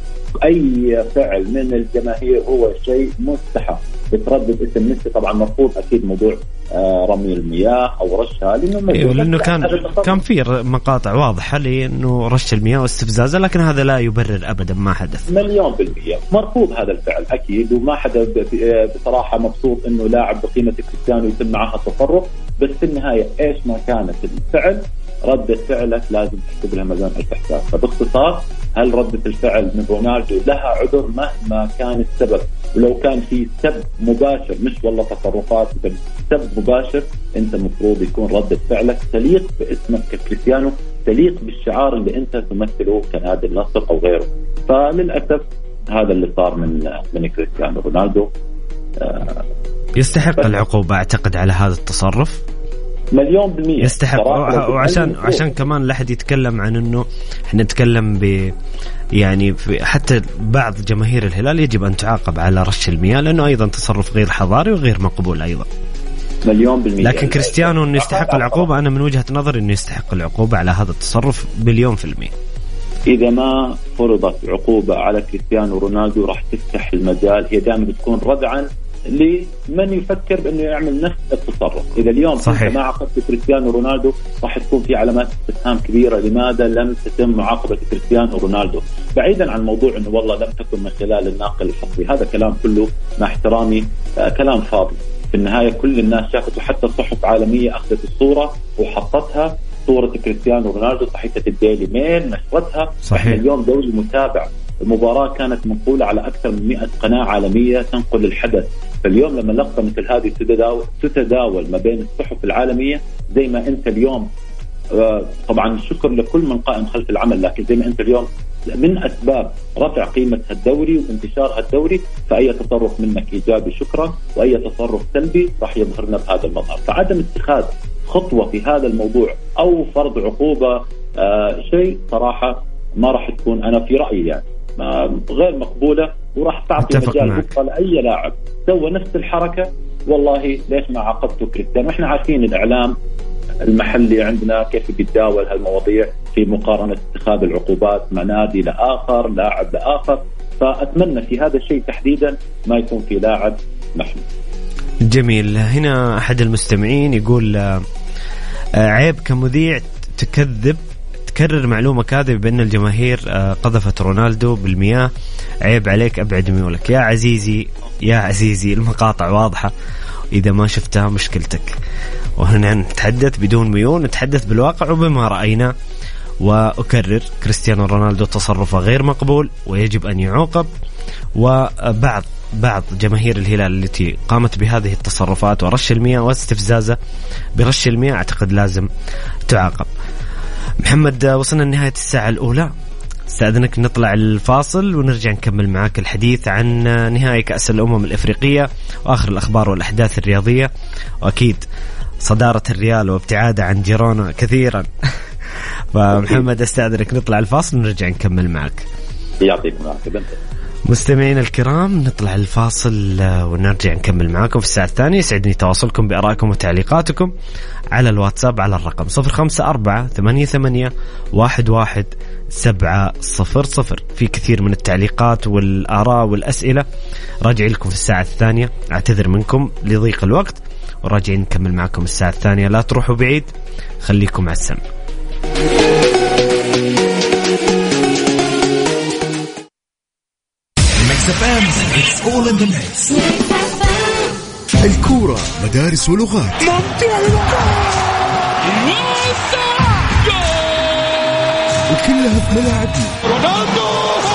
أي فعل من الجماهير هو شيء مستحق، بتردد اسم ميسي طبعا مرفوض أكيد. موضوع آه رمي المياه أو رشها، لأنه, إيه لأنه كان كان في مقاطع واضحة لأنه رش المياه واستفزازه، لكن هذا لا يبرر أبدا ما حدث. مليون بالمية مرفوض هذا الفعل أكيد، وما حدا بصراحة مبسوط إنه لاعب بقيمة كريستيانو يتم معها تصرف. بس في النهاية إيش ما كانت الفعل ردة فعلك لازم تكتب لها ميزان الحساب. فباختصار هل ردة الفعل من رونالدو لها عذر مهما كان السبب؟ ولو كان في سب مباشر مش والله تصرفات، سب مباشر، انت مفروض يكون ردة فعلك تليق باسمك ككريستيانو، تليق بالشعار اللي انت تمثله كنادي النصر او غيره. فللأسف هذا اللي صار من من كريستيانو رونالدو. يستحق العقوبة اعتقد على هذا التصرف. مليون بالمية يستحق. وعشان عشان كمان لا حد يتكلم عن انه احنا نتكلم ب يعني في حتى بعض جماهير الهلال يجب ان تعاقب على رش المياه لانه ايضا تصرف غير حضاري وغير مقبول ايضا. مليون بالمية. لكن كريستيانو انه يستحق العقوبة، انا من وجهة نظري انه يستحق العقوبة على هذا التصرف مليون في المية. إذا ما فرضت عقوبة على كريستيانو رونالدو راح تفتح المجال، هي دائما بتكون ردعا لمن يفكر بأنه يعمل نفس التصرف. إذا اليوم ما عاقبت كريستيانو رونالدو راح تكون في علامات استفهام كبيرة، لماذا لم تتم معاقبة كريستيانو رونالدو؟ بعيدا عن موضوع أنه والله لم تكن من خلال الناقل الحصري، هذا كلام كله مع احترامي آه كلام فاضي. في النهاية كل الناس شافت، وحتى الصحف عالمية أخذت الصورة وحطتها، صورة كريستيانو رونالدو، صحيفة الديلي ميل نشرتها. صحيح. اليوم دوري متابع، المباراة كانت منقولة على أكثر من مئة قناة عالمية تنقل الحدث. فاليوم لما لقطة مثل هذه تتداول, تتداول ما بين الصحف العالمية، زي ما أنت اليوم طبعا شكر لكل من قائم خلف العمل، لكن زي ما أنت اليوم من أسباب رفع قيمة الدوري وانتشار الدوري، فأي تصرف منك إيجابي شكرا، وأي تصرف سلبي راح يظهرنا بهذا المظهر. فعدم اتخاذ خطوة في هذا الموضوع أو فرض عقوبة آه شيء صراحة ما راح تكون، أنا في رأيي يعني غير مقبولة، وراح تعطي مجال فرصة لأي لاعب سوى نفس الحركة. والله ليش ما عاقبته كريستيانو؟ وإحنا عارفين الإعلام المحلي عندنا كيف بيتداول هالمواضيع في مقارنة اتخاذ العقوبات مع نادي لآخر، لاعب لآخر. فأتمنى في هذا الشيء تحديدا ما يكون في لاعب محمود. جميل. هنا أحد المستمعين يقول عيب كمذيع تكذب تكرر معلومة كاذبة بأن الجماهير قذفت رونالدو بالمياه، عيب عليك، أبعد ميولك. يا عزيزي يا عزيزي المقاطع واضحة، إذا ما شفتها مشكلتك. وهنا نتحدث بدون ميول، نتحدث بالواقع وبما رأينا. وأكرر كريستيانو رونالدو تصرفه غير مقبول ويجب أن يعاقب، وبعض بعض جماهير الهلال التي قامت بهذه التصرفات ورش المياه واستفزازه برش المياه أعتقد لازم تعاقب. محمد وصلنا لنهاية الساعة الأولى، استأذنك نطلع الفاصل ونرجع نكمل معاك الحديث عن نهائي كأس الأمم الإفريقية وآخر الأخبار والأحداث الرياضية، وأكيد صدارة الريال وابتعاده عن جيرونا كثيرا. فمحمد استأذنك نطلع الفاصل ونرجع نكمل معك. يعطيكم العافية. مستمعين الكرام نطلع الفاصل ونرجع نكمل معاكم في الساعة الثانية. يسعدني تواصلكم بآرائكم وتعليقاتكم على الواتساب على الرقم صفر خمسة أربعة ثمانية ثمانية واحد واحد سبعة صفر صفر. في كثير من التعليقات والآراء والأسئلة، راجع لكم في الساعة الثانية. أعتذر منكم لضيق الوقت، وراجعين نكمل معكم الساعة الثانية. لا تروحوا بعيد، خليكم على السمع. الكورة مدارس ولغات، وكلها في ملاعبنا. رونالدو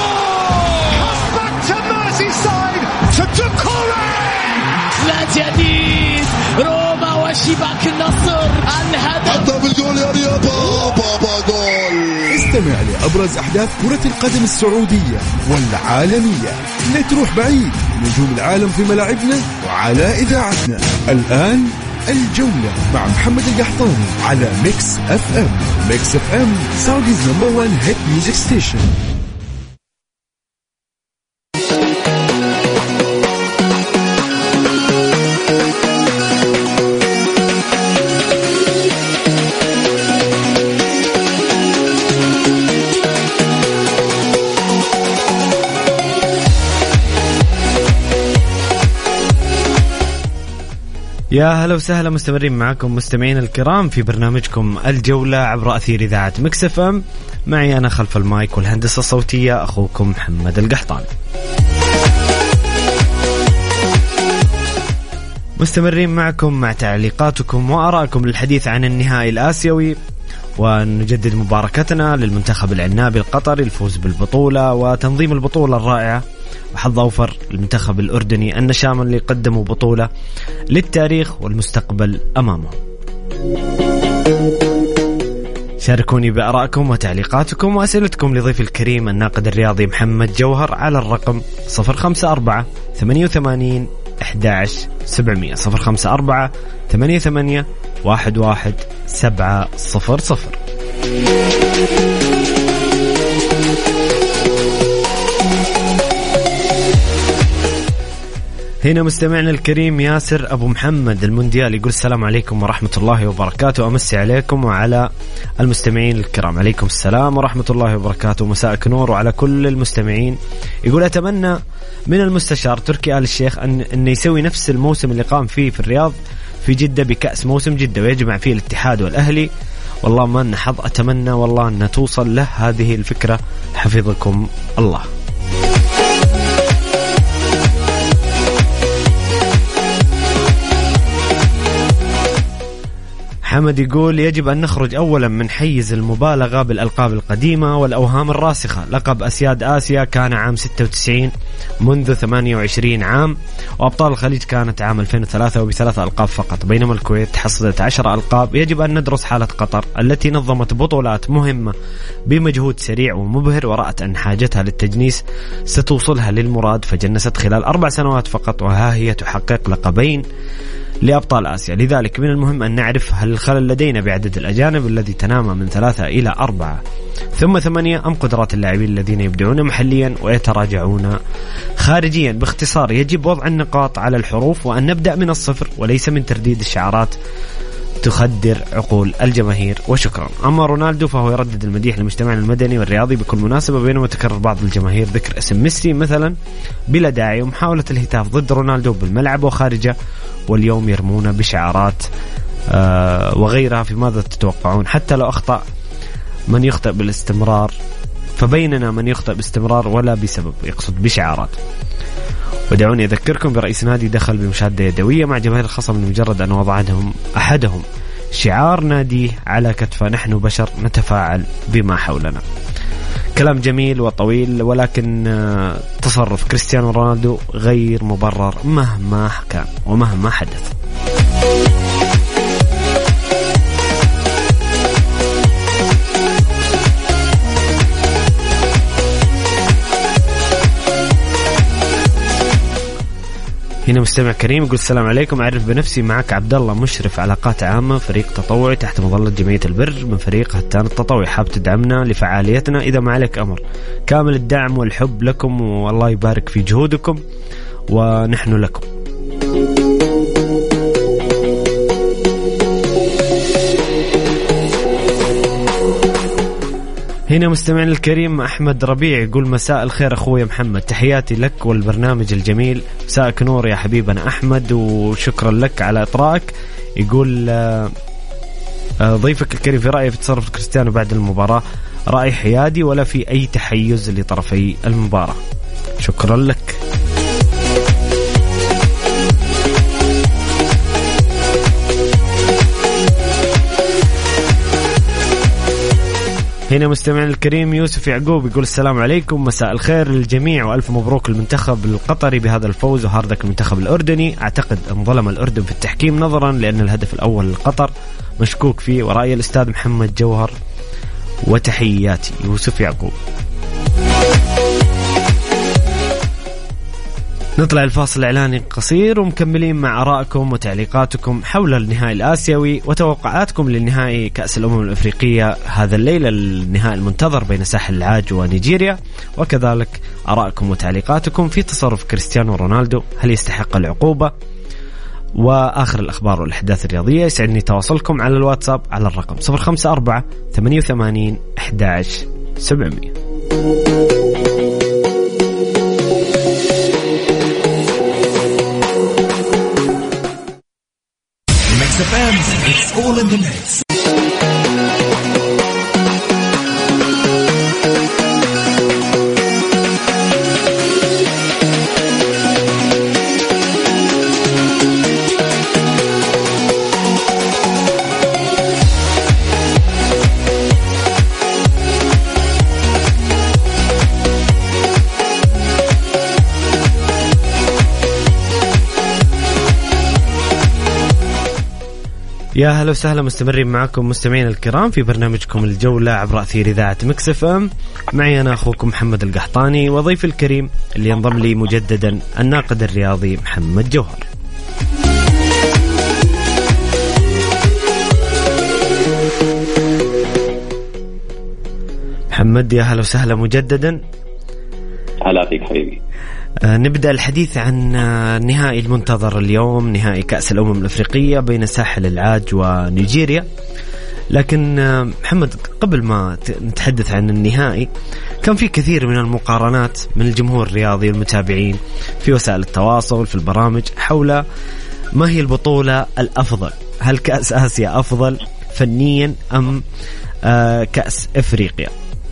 لا جديد، روما وشباك النصر، الهدف بالجول يا رياض، بابا جول. استمع لأبرز أحداث كرة القدم السعودية والعالمية، لا تروح بعيد، نجوم العالم في ملاعبنا وعلى إذاعتنا. الآن الجولة مع محمد القحطاني على ميكس اف ام. ميكس اف ام سعوديز نمبر وان هيت ميوزك ستيشن. يا هلا وسهلا، مستمرين معكم مستمعين الكرام في برنامجكم الجولة عبر أثير إذاعة ميكس اف ام. معي أنا خلف المايك والهندسة الصوتية أخوكم محمد القحطاني. مستمرين معكم مع تعليقاتكم وآرائكم للحديث عن النهائي الآسيوي، ونجدد مباركتنا للمنتخب العنابي القطري الفوز بالبطولة وتنظيم البطولة الرائعة، وحظ أوفر المنتخب الأردني النشامة اللي قدموا بطولة للتاريخ والمستقبل أمامهم. شاركوني بآرائكم وتعليقاتكم وأسئلتكم لضيف الكريم الناقد الرياضي محمد جوهر على الرقم صفر خمسة أربعة ثمانية ثمانية واحد واحد سبعمية صفر خمسة أربعة ثمانية ثمانية واحد واحد سبعة صفر صفر. هنا مستمعنا الكريم ياسر أبو محمد المونديال يقول السلام عليكم ورحمة الله وبركاته. أمسي عليكم وعلى المستمعين الكرام. عليكم السلام ورحمة الله وبركاته. مساءك نور وعلى كل المستمعين. يقول أتمنى من المستشار تركي آل الشيخ أن, أن يسوي نفس الموسم اللي قام فيه في الرياض في جدة بكأس موسم جدة ويجمع فيه الاتحاد والأهلي. والله ما نحظ. أتمنى والله أن توصل له هذه الفكرة. حفظكم الله. حمد يقول يجب أن نخرج أولا من حيز المبالغة بالألقاب القديمة والأوهام الراسخة. لقب أسياد آسيا كان عام ستة وتسعين منذ ثمانية وعشرين عام، وأبطال الخليج كانت عام ألفين وثلاثة وبثلاثة ألقاب فقط، بينما الكويت حصلت عشر ألقاب. يجب أن ندرس حالة قطر التي نظمت بطولات مهمة بمجهود سريع ومبهر، ورأت أن حاجتها للتجنيس ستوصلها للمراد فجنست خلال أربع سنوات فقط، وها هي تحقق لقبين لأبطال آسيا. لذلك من المهم أن نعرف هل الخلل لدينا بعدد الأجانب الذي تنامى من ثلاثة إلى أربعة ثم ثمانية، أم قدرات اللاعبين الذين يبدعون محليا ويتراجعون خارجيا. باختصار يجب وضع النقاط على الحروف وأن نبدأ من الصفر وليس من ترديد الشعارات تخدر عقول الجماهير. وشكرا. أما رونالدو فهو يردد المديح لمجتمعنا المدني والرياضي بكل مناسبة، بينما تكرر بعض الجماهير ذكر اسم ميسي مثلا بلا داعي ومحاولة الهتاف ضد رونالدو بالملعب وخارجه، واليوم يرمون بشعارات آه وغيرها. في ماذا تتوقعون؟ حتى لو أخطأ من يخطئ بالاستمرار فبيننا من يخطئ باستمرار ولا بسبب، يقصد بشعارات. ودعوني أذكركم برئيس نادي دخل بمشادة يدوية مع جماهير الخصم لمجرد أن وضعهم أحدهم شعار نادي على كتفه: نحن بشر نتفاعل بما حولنا. كلام جميل وطويل، ولكن تصرف كريستيانو رونالدو غير مبرر مهما كان ومهما حدث. هنا مستمع كريم يقول السلام عليكم. أعرف بنفسي معك عبد الله، مشرف علاقات عامة فريق تطوعي تحت مظلة جمعية البر من فريق هتان التطوعي. حاب تدعمنا لفعاليتنا؟ إذا ما عليك أمر. كامل الدعم والحب لكم، والله يبارك في جهودكم ونحن لكم. هنا مستمعين الكريم أحمد ربيع يقول مساء الخير أخوي محمد، تحياتي لك والبرنامج الجميل. مساءك نور يا حبيبنا أحمد، وشكرا لك على إطراءك. يقول ضيفك الكريم في رأيه في تصرف كريستيانو بعد المباراة رأي حيادي ولا في أي تحيز لطرفي المباراة. شكرا لك. هنا مستمعنا الكريم يوسف يعقوب يقول السلام عليكم، مساء الخير للجميع وألف مبروك المنتخب القطري بهذا الفوز وهاردك المنتخب الأردني. أعتقد أن ظلم الأردن في التحكيم نظرا لأن الهدف الأول لقطر مشكوك فيه، ورأي الأستاذ محمد جوهر. وتحياتي يوسف يعقوب. نطلع الفاصل الإعلاني قصير ومكملين مع آرائكم وتعليقاتكم حول النهائي الآسيوي وتوقعاتكم للنهائي كأس الأمم الأفريقية هذا الليلة، النهائي المنتظر بين ساحل العاج ونيجيريا، وكذلك آرائكم وتعليقاتكم في تصرف كريستيانو رونالدو، هل يستحق العقوبة؟ وآخر الأخبار والأحداث الرياضية. يسعدني تواصلكم على الواتساب على الرقم صفر خمسة أربعة ثمانية وثمانين أحد عشر سبعمية. It's all in the mix. يا هلا وسهلا، مستمرين معكم مستمعين الكرام في برنامجكم الجولة عبر أثير إذاعة ميكس إف إم. معي أنا أخوكم محمد القحطاني، وضيف الكريم اللي ينضم لي مجددا الناقد الرياضي محمد جوهر. محمد يا هلا وسهلا مجددا. هلا فيك حبيبي. آه نبدأ الحديث عن آه النهائي المنتظر اليوم، نهائي كأس الأمم الأفريقية بين ساحل العاج ونيجيريا. لكن آه محمد قبل ما نتحدث عن النهائي كان في كثير من المقارنات من الجمهور الرياضي والمتابعين في وسائل التواصل في البرامج حول ما هي البطولة الأفضل، هل كأس آسيا أفضل فنيا أم آه كأس إفريقيا؟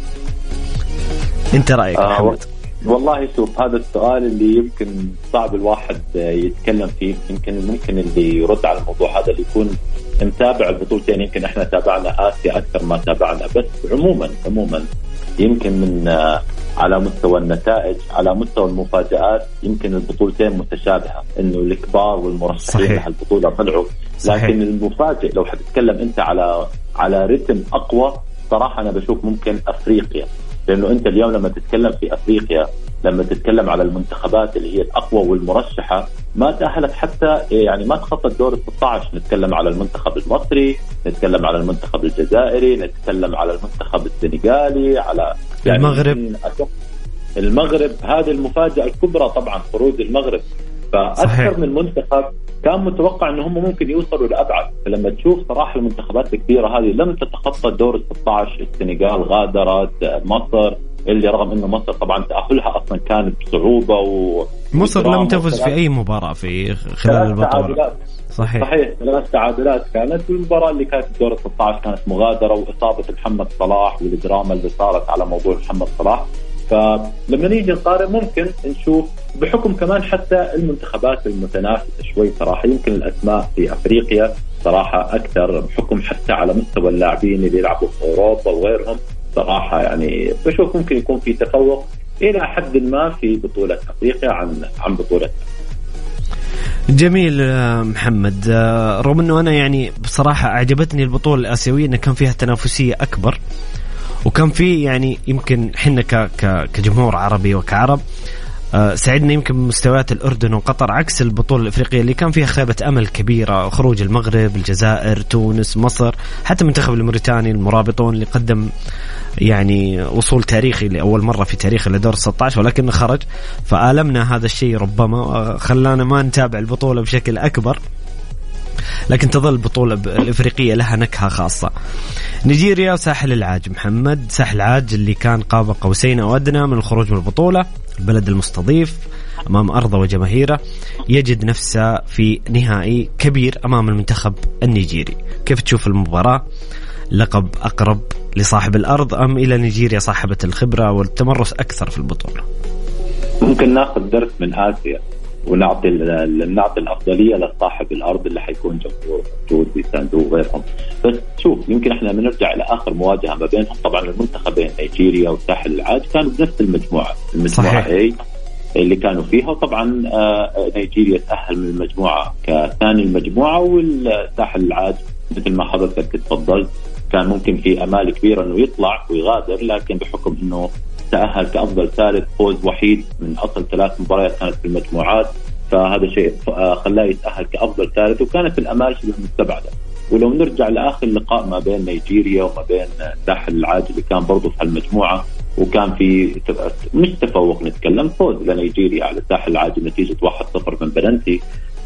انت رأيك آه محمد؟ والله شوف، هذا السؤال اللي يمكن صعب الواحد يتكلم فيه. يمكن ممكن اللي يرد على الموضوع هذا اللي يكون متابع البطولتين. يمكن احنا تابعنا آسيا أكثر ما تابعنا، بس عموما عموما يمكن من آه على مستوى النتائج، على مستوى المفاجآت، يمكن البطولتين متشابهة، انه الكبار والمرشحين لهالبطولة طلعوا. لكن المفاجئ لو حتتكلم انت على على رتم اقوى، صراحة انا بشوف ممكن افريقيا. لانه انت اليوم لما تتكلم في افريقيا، لما تتكلم على المنتخبات اللي هي الاقوى والمرشحة، ما تأهلت حتى يعني ما تخطت دور ستة عشر. نتكلم على المنتخب المصري، نتكلم على المنتخب الجزائري، نتكلم على المنتخب السنغالي، على يعني المغرب. المغرب هذه المفاجأة الكبرى طبعا، خروج المغرب. فأكثر صحيح. من منتخب كان متوقع أنهم ممكن يوصلوا لأبعد. فلما تشوف صراحة المنتخبات الكبيرة هذه لم تتخطى دور ستة عشر، السنغال غادرت، مصر اللي رغم أنه مصر طبعا تأهلها أصلا كان بصعوبة، ومصر لم تفز في أي مباراة في خلال البطولة. صحيح صحيح ثلاث تعادلات كانت، والمباراة اللي كانت دور ستة عشر كانت مغادرة وإصابة محمد صلاح والدراما اللي صارت على موضوع محمد صلاح. فلما نيجي نقارن ممكن نشوف بحكم كمان حتى المنتخبات المتنافسة شوي صراحة، يمكن الأسماء في أفريقيا صراحة أكثر بحكم حتى على مستوى اللاعبين اللي يلعبوا في أوروبا وغيرهم. صراحة يعني بشوف ممكن يكون في تفوق إلى حد ما في بطولة أفريقيا عن عن بطولة. جميل محمد. رغم أنه أنا يعني بصراحة أعجبتني البطولة الآسيوية أن كان فيها تنافسية أكبر، وكان في يعني يمكن حنا كجمهور عربي وكعرب سعدنا يمكن مستويات الأردن وقطر، عكس البطولة الأفريقية اللي كان فيها خيبة أمل كبيرة، خروج المغرب، الجزائر، تونس، مصر، حتى منتخب الموريتاني المرابطون اللي قدم يعني وصول تاريخي لأول مرة في تاريخه لدور ستة عشر ولكنه خرج. فآلمنا هذا الشيء ربما خلانا ما نتابع البطولة بشكل أكبر، لكن تظل البطولة الإفريقية لها نكهة خاصة. نيجيريا وساحل العاج محمد. ساحل العاج اللي كان قاب قوسين أو أدنى من الخروج من البطولة، البلد المستضيف أمام أرضه وجماهيره يجد نفسه في نهائي كبير أمام المنتخب النيجيري. كيف تشوف المباراة؟ لقب أقرب لصاحب الأرض أم إلى نيجيريا صاحبة الخبرة والتمرس أكثر في البطولة؟ ممكن ناخذ درس من آسيا ونعطي نعطي الأفضلية لصاحب الأرض اللي حيكون جمهور موجود بيساندوه وغيرهم. بس شوف، يمكن احنا بنرجع لآخر مواجهة ما بينهم. طبعا المنتخبين نيجيريا وساحل العاج كانوا بنفس المجموعة، المجموعة A اللي كانوا فيها. طبعا نيجيريا تأهل من المجموعة كثاني المجموعة، والساحل العاج مثل ما حضرتك تفضلت كان ممكن في أمال كبيرة إنه يطلع ويغادر، لكن بحكم إنه تأهل كأفضل ثالث، فوز وحيد من أصل ثلاث مباريات كانت في المجموعات، فهذا شيء خلاه يتأهل كأفضل ثالث، وكانت الأمال شبه مستبعدة. ولو نرجع لآخر لقاء ما بين نيجيريا وما بين ساحل العاج اللي كان برضو في المجموعة، وكان في مش تفوق، نتكلم فوز لنيجيريا على ساحل العاج بنتيجة واحد صفر من بلنتي.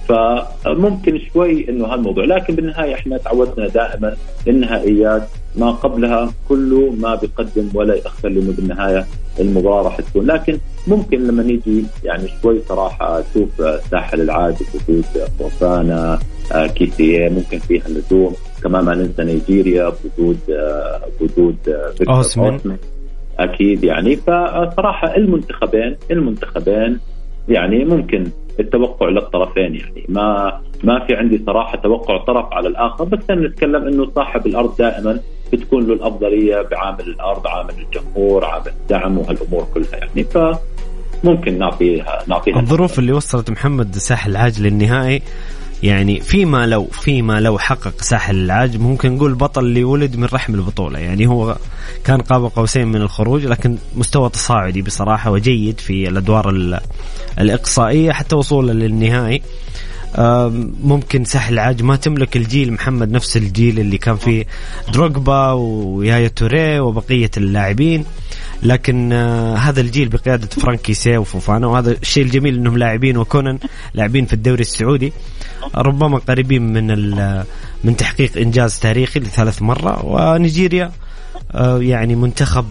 فممكن شوي إنه هالموضوع، لكن بالنهاية إحنا تعودنا دائما النهائيات ما قبلها كله ما بيقدم ولا يأخر، لأنه بالنهاية المباراة راح تكون. لكن ممكن لما نيجي يعني شوي صراحة أشوف ساحل العاج بوجود فوفانا، كيسيه ممكن فيها اللزوم، كمان ما ننسى نيجيريا بوجود بوجود أوسمن أكيد يعني. فصراحة المنتخبين المنتخبين يعني ممكن التوقع للطرفين، يعني ما ما في عندي صراحة توقع طرف على الآخر، بس نتكلم إنه صاحب الأرض دائما بتكون له الأفضلية بعامل الأرض، عامل الجمهور، عامل الدعم وهالأمور كلها يعني. فممكن نعطيها نعطيها الظروف اللي وصلت محمد ساحل العاج للنهائي. يعني فيما لو فيما لو حقق ساحل العاج ممكن نقول بطل اللي ولد من رحم البطولة، يعني هو كان قاب قوسين من الخروج، لكن مستوى تصاعدي بصراحة وجيد في الأدوار الإقصائية حتى وصوله للنهائي. ممكن ساحل العاج ما تملك الجيل محمد نفس الجيل اللي كان فيه دروغبا ويايا توريه وبقية اللاعبين، لكن هذا الجيل بقيادة فرانكي سي وفوفانا، وهذا الشيء الجميل انهم لاعبين وكونن لاعبين في الدوري السعودي، ربما قريبين من من تحقيق انجاز تاريخي لثالث مرة. ونيجيريا يعني منتخب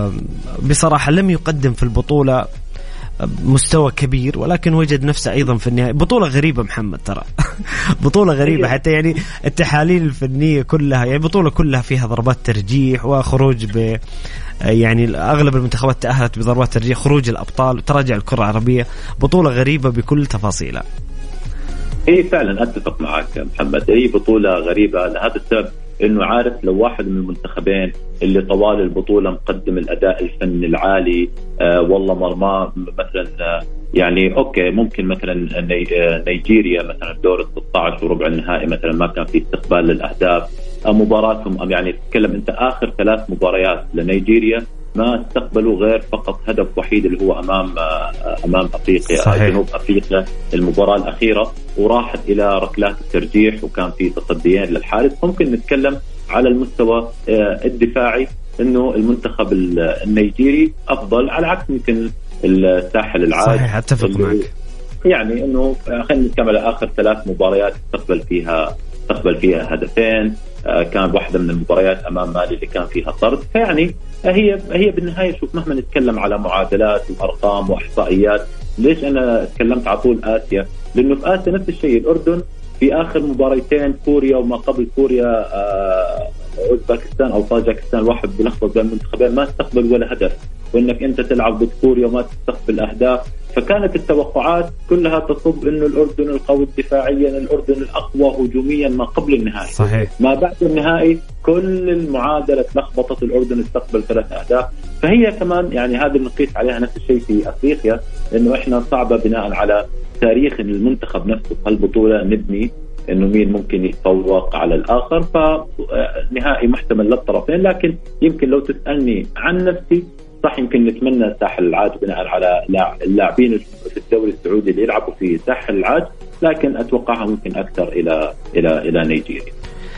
بصراحة لم يقدم في البطولة مستوى كبير، ولكن وجد نفسه أيضا في النهاية. بطولة غريبة محمد، ترى بطولة غريبة حتى يعني التحاليل الفنية كلها، يعني بطولة كلها فيها ضربات ترجيح وخروج ب يعني أغلب المنتخبات تأهلت بضربات ترجيح، خروج الأبطال وتراجع الكرة العربية. بطولة غريبة بكل تفاصيلها. إيه فعلا أتفق معك محمد، إيه بطولة غريبة لهذا السبب إنه عارف لو واحد من المنتخبين اللي طوال البطولة مقدم الأداء الفني العالي آه والله مرمى مثلا آه يعني أوكي ممكن مثلا ني آه نيجيريا مثلا دور ستة عشر وربع النهائي مثلا ما كان في استقبال للأهداف، آه مباراتهم يعني تتكلم أنت آخر ثلاث مباريات لنيجيريا ما استقبلوا غير فقط هدف وحيد اللي هو أمام أمام أفريقيا جنوب أفريقيا المباراة الأخيرة، وراحت إلى ركلات الترجيح وكان في تصديين للحارس. ممكن نتكلم على المستوى الدفاعي إنه المنتخب النيجيري أفضل على عكس يمكن الساحل العاج. صحيح أتفق معك، يعني إنه خلينا نتكلم على آخر ثلاث مباريات استقبل فيها استقبل فيها هدفين، كان واحدة من المباريات أمام مالي اللي كان فيها طرد. فيعني هي هي بالنهاية شوف مهما نتكلم على معادلات وأرقام وإحصائيات، ليش أنا تكلمت على طول آسيا؟ لأنه في آسيا نفس الشيء، الأردن في آخر مباريتين كوريا وما قبل كوريا أوزباكستان أو طاجكستان، واحد بلخبط بين المنتخبين ما استقبل ولا هدف، وإنك أنت تلعب ضد كوريا وما تستقبل أهداف. فكانت التوقعات كلها تصب إنه الأردن القوي دفاعيا، الأردن الأقوى هجوميا ما قبل النهائي. صحيح. ما بعد النهائي كل المعادلة لخبطت، الأردن استقبل ثلاث أهداف. فهي كمان يعني هذا نقيس عليها نفس الشيء في أفريقيا، إنه إحنا صعبة بناء على تاريخ المنتخب نفسه في البطولة نبني إنه مين ممكن يتفوق على الآخر. فنهائي محتمل للطرفين، لكن يمكن لو تسألني عن نفسي صح يمكن نتمنى ساحل العاج بناء على اللاعبين في الدوري السعودي اللي يلعبوا في ساحل العاج، لكن أتوقعها ممكن أكثر إلى إلى إلى نيجيريا.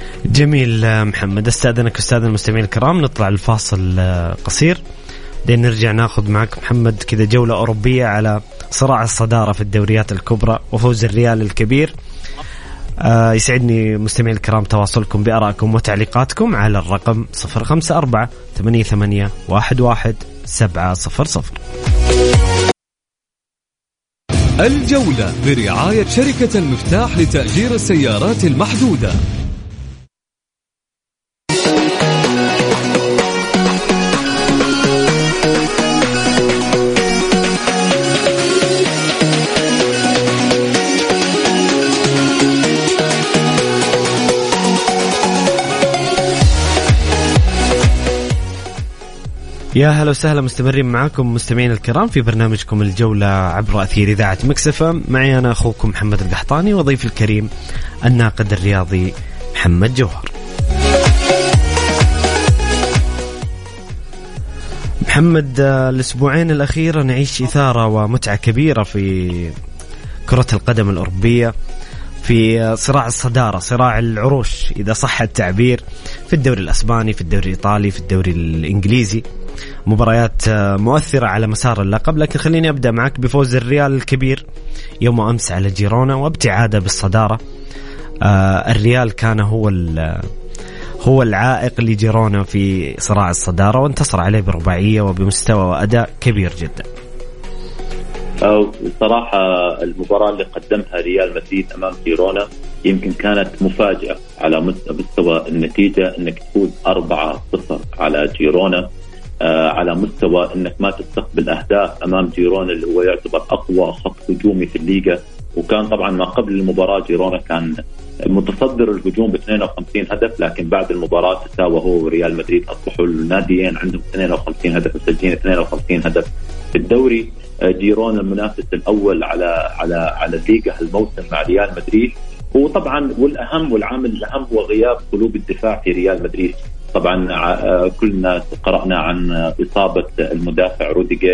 جميل محمد، استأذنك أستاذ المستمعين الكرام نطلع الفاصل قصير، بعدين نرجع ناخذ معك محمد كذا جولة أوروبية على صراع الصدارة في الدوريات الكبرى وفوز الريال الكبير. آه يسعدني مستمعين الكرام تواصلكم بآرائكم وتعليقاتكم على الرقم صفر خمسة أربعة ثمانية ثمانية واحد واحد سبعة صفر صفر. الجولة برعاية شركة المفتاح لتأجير السيارات المحدودة. يا هلا وسهلا، مستمرين معاكم مستمعين الكرام في برنامجكم الجولة عبر أثير إذاعة ميكس إف إم. معي أنا أخوكم محمد القحطاني وضيف الكريم الناقد الرياضي محمد جوهر. محمد، الأسبوعين الأخيرة نعيش إثارة ومتعة كبيرة في كرة القدم الأوروبية، في صراع الصدارة، صراع العروش إذا صح التعبير، في الدوري الأسباني، في الدوري الإيطالي، في الدوري الإنجليزي. مباريات مؤثرة على مسار اللقب. لكن خليني أبدأ معك بفوز الريال الكبير يوم أمس على جيرونا وابتعاده بالصدارة. آه الريال كان هو هو العائق لجيرونا في صراع الصدارة، وانتصر عليه برباعية وبمستوى وأداء كبير جدا. صراحة المباراة اللي قدمها ريال مدريد أمام جيرونا يمكن كانت مفاجأة على مستوى النتيجة، أنك تفوز أربعة صفر على جيرونا، آه على مستوى أنك ما تستقبل أهداف أمام جيرونا اللي هو يعتبر أقوى خط هجومي في الليغا. وكان طبعا ما قبل المباراة جيرونا كان متصدر الهجوم ب اثنين وخمسين هدف، لكن بعد المباراة تساوى هو وريال مدريد، أصبحوا الناديين عندهم اثنين وخمسين هدف، مسجلين اثنين وخمسين هدف في الدوري. جيرونا المنافس الأول على على على الليغا هالموسم مع ريال مدريد. وطبعا والأهم والعامل الأهم هو غياب قلوب الدفاع في ريال مدريد. طبعا كلنا قرأنا عن إصابة المدافع روديغير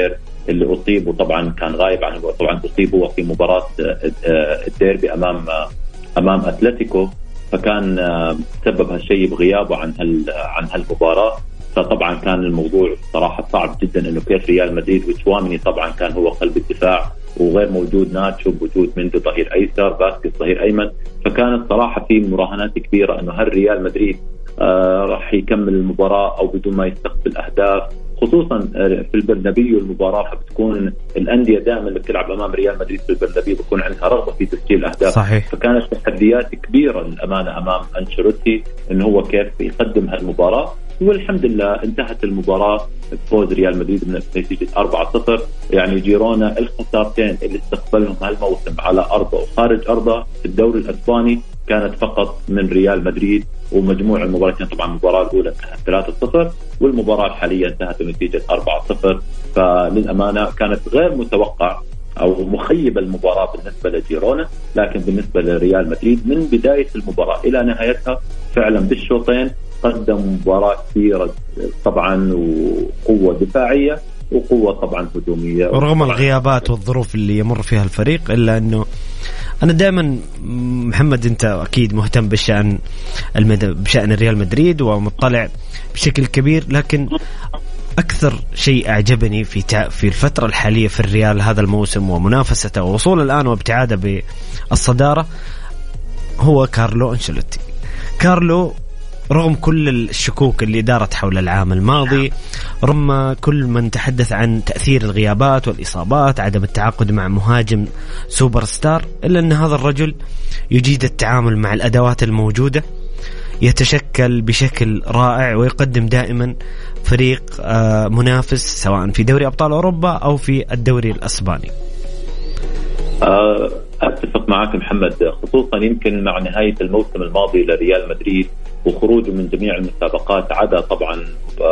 اللي أصيب وطبعا كان غايب عنه، طبعا أصيب هو في مباراة الديربي أمام أمام أتلتيكو، فكان سبب هالشيء بغيابه عن هال عن هالمباراة. فطبعا كان الموضوع صراحة صعب جدا إنه كيف ريال مدريد وتشواميني طبعا كان هو قلب الدفاع وغير موجود ناتشو بوجود مندي ظهير أيسر، باسكت ظهير أيمن، فكانت صراحة في مراهنات كبيرة إنه هل ريال مدريد آه راح يكمل المباراة أو بدون ما يستقبل أهداف، خصوصا في البرنابيو المباراة فبتكون الأندية دائما اللي بتلعب أمام ريال مدريد في البرنابيو بتكون عندها رغبة في تسجيل أهداف. صحيح. فكانت تحديات كبيرة للأمانة أمام أنشيلوتي إنه هو كيف يقدم هالمباراة، والحمد لله انتهت المباراة بفوز ريال مدريد من نتيجة أربعة صفر. يعني جيرونا الخسارتين اللي استقبلهم هالموسم على أرضه وخارج أرضه في الدوري الأسباني كانت فقط من ريال مدريد، ومجموع المباراتين طبعا المباراة الأولى انتهت ثلاثة صفر والمباراة الحالية انتهت بنتيجة أربعة صفر. فللأمانة كانت غير متوقع أو مخيبة المباراة بالنسبة لجيرونا، لكن بالنسبة لريال مدريد من بداية المباراة إلى نهايتها فعلا بالشوطين قدم مباراة كثيرة طبعا، وقوة دفاعية وقوة طبعا هجومية، ورغم الغيابات والظروف اللي يمر فيها الفريق. إلا أنه أنا دائما محمد أنت أكيد مهتم بشأن المد... بشأن ريال مدريد ومطلع بشكل كبير، لكن أكثر شيء أعجبني في تع... في الفترة الحالية في الريال هذا الموسم ومنافسته ووصول الآن وابتعاده بالصدارة هو كارلو أنشيلوتي. كارلو رغم كل الشكوك اللي دارت حول العام الماضي، رغم كل من تحدث عن تأثير الغيابات والإصابات، عدم التعاقد مع مهاجم سوبر ستار، إلا أن هذا الرجل يجيد التعامل مع الأدوات الموجودة، يتشكل بشكل رائع ويقدم دائما فريق منافس سواء في دوري أبطال أوروبا أو في الدوري الأسباني. أتفق معك محمد، خصوصا يمكن مع نهاية الموسم الماضي لريال مدريد وخروجه من جميع المسابقات عدا طبعا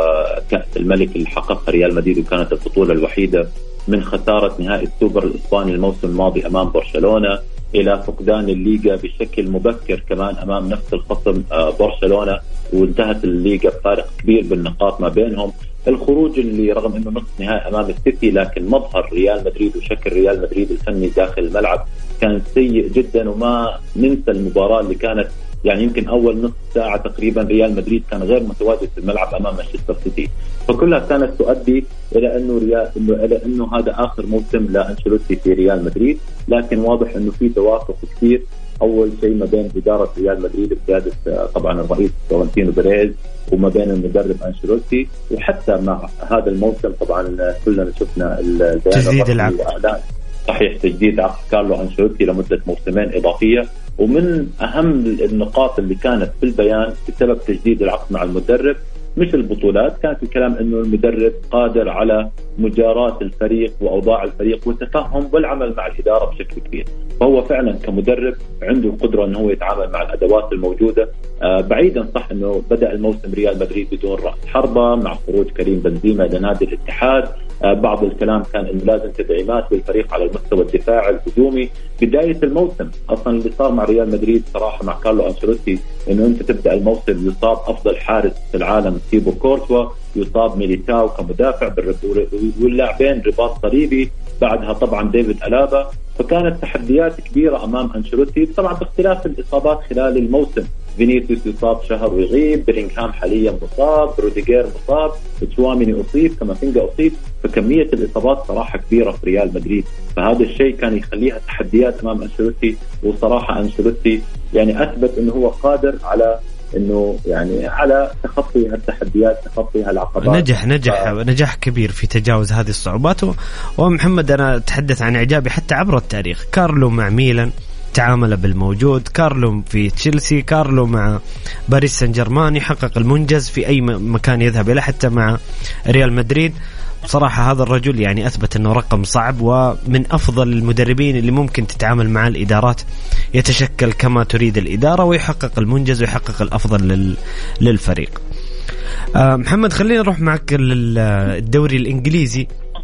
كأس الملك اللي حققها ريال مدريد وكانت البطولة الوحيدة من خسارة نهائي السوبر الإسباني الموسم الماضي أمام برشلونة، إلى فقدان الليغا بشكل مبكر كمان أمام نفس الخصم برشلونة، وانتهت الليغا بفارق كبير بالنقاط ما بينهم. الخروج اللي رغم انه نصف نهائي امام السيتي، لكن مظهر ريال مدريد وشكل ريال مدريد الفني داخل الملعب كان سيء جدا، وما ننسى المباراة اللي كانت يعني يمكن اول نصف ساعة تقريبا ريال مدريد كان غير متواجد في الملعب امام مانشستر سيتي، فكلها كانت تؤدي الى انه ريال انه الى انه هذا اخر موسم لانشيلوتي في ريال مدريد. لكن واضح انه في توافق كثير، اول شيء ما بين اداره ريال مدريد بقياده طبعا الرئيس فلورنتينو بيريز وما بين المدرب أنشيلوتي، وحتى مع هذا الموسم طبعا كلنا شفنا تجديد العقد، صحيح تجديد عقد كارلو أنشيلوتي لمدة موسمين إضافية. ومن أهم النقاط اللي كانت في البيان بسبب تجديد العقد مع المدرب مش البطولات، كانت الكلام انه المدرب قادر على مجاراة الفريق واوضاع الفريق والتفهم والعمل مع الاداره بشكل كبير، فهو فعلا كمدرب عنده القدره انه هو يتعامل مع الادوات الموجوده. آه بعيدا صح انه بدا الموسم ريال مدريد بدون راس حربه مع خروج كريم بنزيما الى نادي الاتحاد، آه بعض الكلام كان انه لازم تدعيمات بالفريق على المستوى الدفاعي الهجومي. بدايه الموسم اصلا اللي صار مع ريال مدريد صراحه مع كارلو أنشيلوتي انه انت تبدا الموسم يصاب افضل حارس في العالم تيبو كورتوا، يصاب ميليتاو كمدافع واللاعبين رباط صليبي، بعدها طبعا ديفيد ألابا، فكانت تحديات كبيرة أمام أنشيلوتي طبعا باختلاف الإصابات خلال الموسم. فينيسيوس يصاب شهر ويغيب، بيلينغهام حاليا مصاب، روديجير مصاب، تشواميني أصيب، كامافينجا أصيب، فكمية الإصابات صراحة كبيرة في ريال مدريد، فهذا الشيء كان يخليها تحديات أمام أنشيلوتي. وصراحة أنشيلوتي يعني أثبت أنه هو قادر على انه يعني على تخطي هالتحديات، تخطي هالعقبات، نجح نجح ف... نجاح كبير في تجاوز هذه الصعوبات. ومحمد انا اتحدث عن اعجابي حتى عبر التاريخ، كارلو مع ميلان تعامل بالموجود، كارلو في تشيلسي، كارلو مع باريس سان جيرمان يحقق المنجز في اي مكان يذهب اليه، حتى مع ريال مدريد. بصراحة هذا الرجل يعني أثبت أنه رقم صعب، ومن أفضل المدربين اللي ممكن تتعامل مع الإدارات، يتشكل كما تريد الإدارة ويحقق المنجز ويحقق الأفضل للفريق. محمد خلينا نروح معك للدوري الإنجليزي.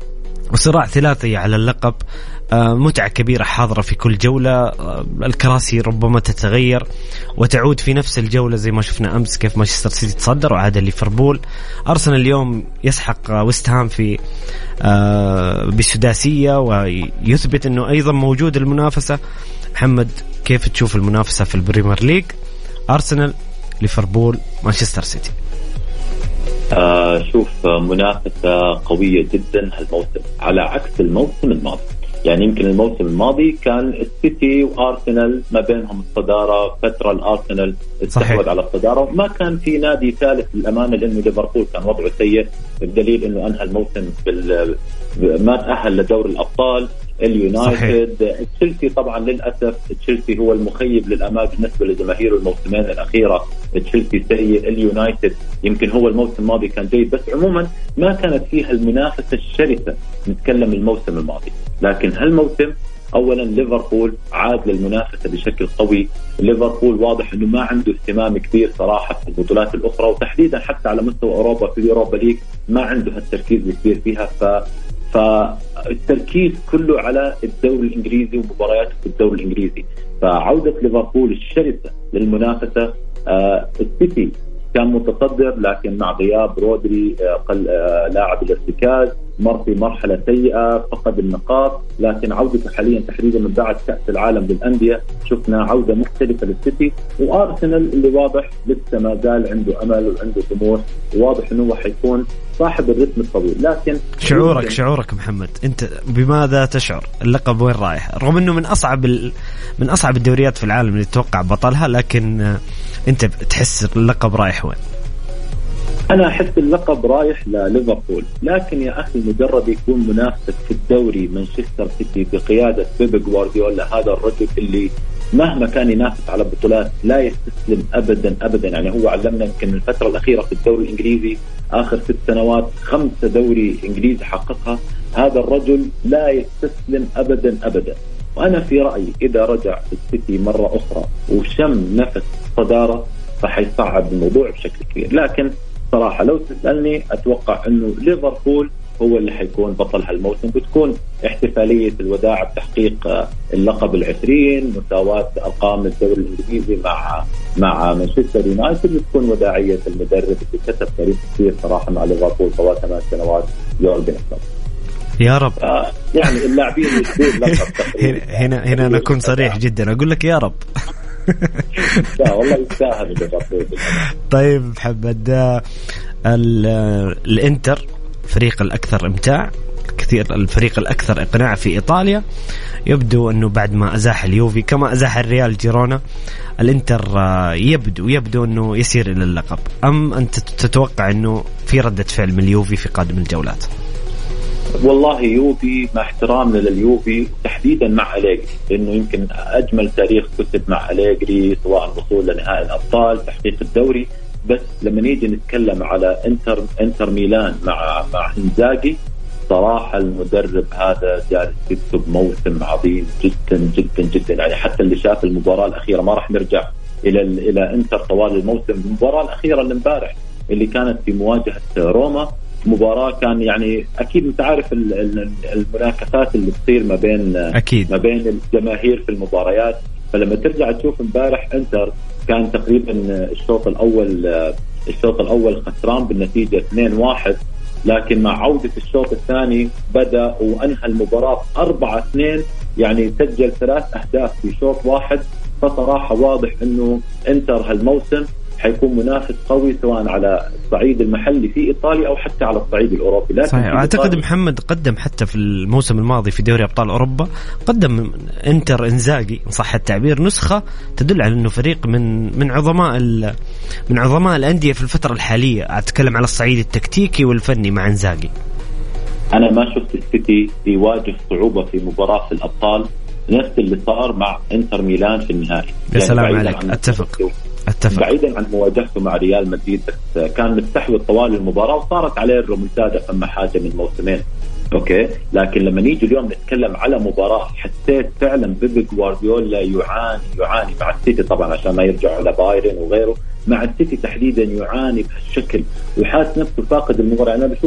وصراع ثلاثي على اللقب، متعة كبيرة حاضرة في كل جولة. الكراسي ربما تتغير وتعود في نفس الجولة زي ما شفنا أمس كيف مانشستر سيتي تصدر وعاد ليفربول. أرسنال اليوم يسحق ويست هام في بسداسية ويثبت أنه أيضا موجود المنافسة. محمد كيف تشوف المنافسة في البريمير ليج؟ أرسنال، ليفربول، مانشستر سيتي. آه شوف منافسة قوية جدا هالموسم على عكس الموسم الماضي. يعني يمكن الموسم الماضي كان السيتي وارسنال ما بينهم الصدارة فترة، الارسنال استحوذ على الصدارة، ما كان في نادي ثالث للأمانة لأنه ليفربول كان وضعه سيء، بدليل أنه أنهى الموسم بال... ما تأهل لدور الأبطال. اليونايتد، تشيلسي طبعا للأسف تشيلسي هو المخيب للأمال بالنسبة لجماهير الموسمين الأخيرة. تشيلسي سيء، اليونايتد يمكن هو الموسم الماضي كان جيد، بس عموما ما كانت فيها المنافسة الشرسة نتكلم الموسم الماضي. لكن هالموسم أولا ليفربول عاد للمنافسة بشكل قوي. ليفربول واضح أنه ما عنده اهتمام كبير صراحة في البطولات الأخرى، وتحديدا حتى على مستوى أوروبا في اليوروبا ليج ما عنده هالتركيز الكبير فيها. ف فالتركيز كله على الدوري الإنجليزي ومبارياته في الدوري الإنجليزي. فعودة ليفربول الشرسة للمنافسة. آه السيتي كان متصدر لكن مع غياب رودري آه قل آه لاعب الارتكاز مر في مرحلة سيئة، فقد النقاط. لكن عودته حاليا تحديدا من بعد كأس العالم للأندية شفنا عودة مختلفة للسيتي. وأرسنال اللي واضح لسه ما زال عنده أمل وعنده طموح، وواضح أنه هو حيكون صاحب الرتم الطويل. لكن شعورك شعورك محمد، أنت بماذا تشعر؟ اللقب وين رايح؟ رغم أنه من أصعب ال... من أصعب الدوريات في العالم اللي تتوقع بطلها، لكن أنت تحس اللقب رايح وين؟ أنا أحس اللقب رايح لليفربول، لكن يا أخي مجرد يكون منافسك في الدوري مانشستر سيتي بقيادة بيب غوارديولا، هذا الرجل اللي مهما كان ينافس على بطولات لا يستسلم أبدا أبدا. يعني هو علمنا يمكن الفترة الأخيرة في الدوري الإنجليزي آخر ست سنوات خمسة دوري إنجليزي حققها. هذا الرجل لا يستسلم أبدا أبدا. وأنا في رأيي إذا رجع السيتي مرة أخرى وشم نفس صدارة فحيصعب الموضوع بشكل كبير. لكن صراحة لو تسألني أتوقع أنه ليفربول هو اللي حيكون بطل هالموسم، بتكون احتفالية الوداع بتحقيق اللقب العشرين، مساواة أرقام الدوري الإنجليزي مع مع مانشستر يونايتد، بتكون وداعية المدرب اللي كتب تاريخ كثير صراحة مع ليفربول طوال ثمان سنوات يورجن كلوب. يا رب. آه يعني اللاعبين هنا هنا هنا أنا أكون صريح جدا أقول لك يا رب. لا والله يستاهل. طيب محمد، الانتر فريق الأكثر إمتاع كثير، الفريق الأكثر إقناع في إيطاليا. يبدو أنه بعد ما أزاح اليوفي كما أزاح الريال جيرونا، الانتر يبدو يبدو أنه يسير إلى اللقب. أم أنت تتوقع أنه في ردة فعل من اليوفي في قادم الجولات؟ والله يوفي مع احترامنا لليوفي تحديدا مع أليجري، لأنه يمكن أجمل تاريخ كتب مع أليجري سواء الوصول لنهائي الأبطال تحقيق الدوري. بس لما نيجي نتكلم على انتر انتر ميلان مع مع إنزاغي، صراحة المدرب هذا جالس يكتب موسم عظيم جدا جدا جدا. يعني حتى اللي شاف المباراة الأخيرة، ما راح نرجع إلى إلى انتر طوال الموسم، المباراة الأخيرة اللي امبارح اللي كانت في مواجهة روما، مباراة كان يعني أكيد أنت عارف المناكفات اللي تصير ما بين أكيد. ما بين الجماهير في المباريات. فلما ترجع تشوف امبارح انتر كان تقريبا الشوط الأول الشوط الأول خسران بالنتيجة اثنين واحد، لكن مع عودة الشوط الثاني بدأ وأنهى المباراة أربعة اثنين، يعني سجل ثلاث أهداف في شوط واحد. فصراحة واضح أنه انتر هالموسم حيكون منافس قوي سواء على الصعيد المحلي في إيطاليا أو حتى على الصعيد الأوروبي. لكن صحيح. أعتقد محمد قدم حتى في الموسم الماضي في دوري أبطال أوروبا، قدم انتر إنزاغي إن صح التعبير نسخة تدل على أنه فريق من من عظماء من عظماء الأندية في الفترة الحالية. أتكلم على الصعيد التكتيكي والفني مع إنزاغي. أنا ما شفت السيتي يواجه صعوبة في مباراة في الأبطال نفس اللي صار مع انتر ميلان في النهائي. يا سلام عليك، أتفق أتفق. بعيدا عن مواجهته مع ريال مدريد، بس كان مستحوذ طوال المباراة وصارت عليه الريمونتادا فما حاجة من موسمين. أوكي، لكن لما نيجي اليوم نتكلم على مباراة حسيت فعلا بيب غوارديولا يعاني يعاني مع السيتي، طبعا عشان ما يرجع على بايرن وغيره، مع السيتي تحديدا يعاني بهالشكل وحاس نفسه فاقد المباراة. أنا بشوف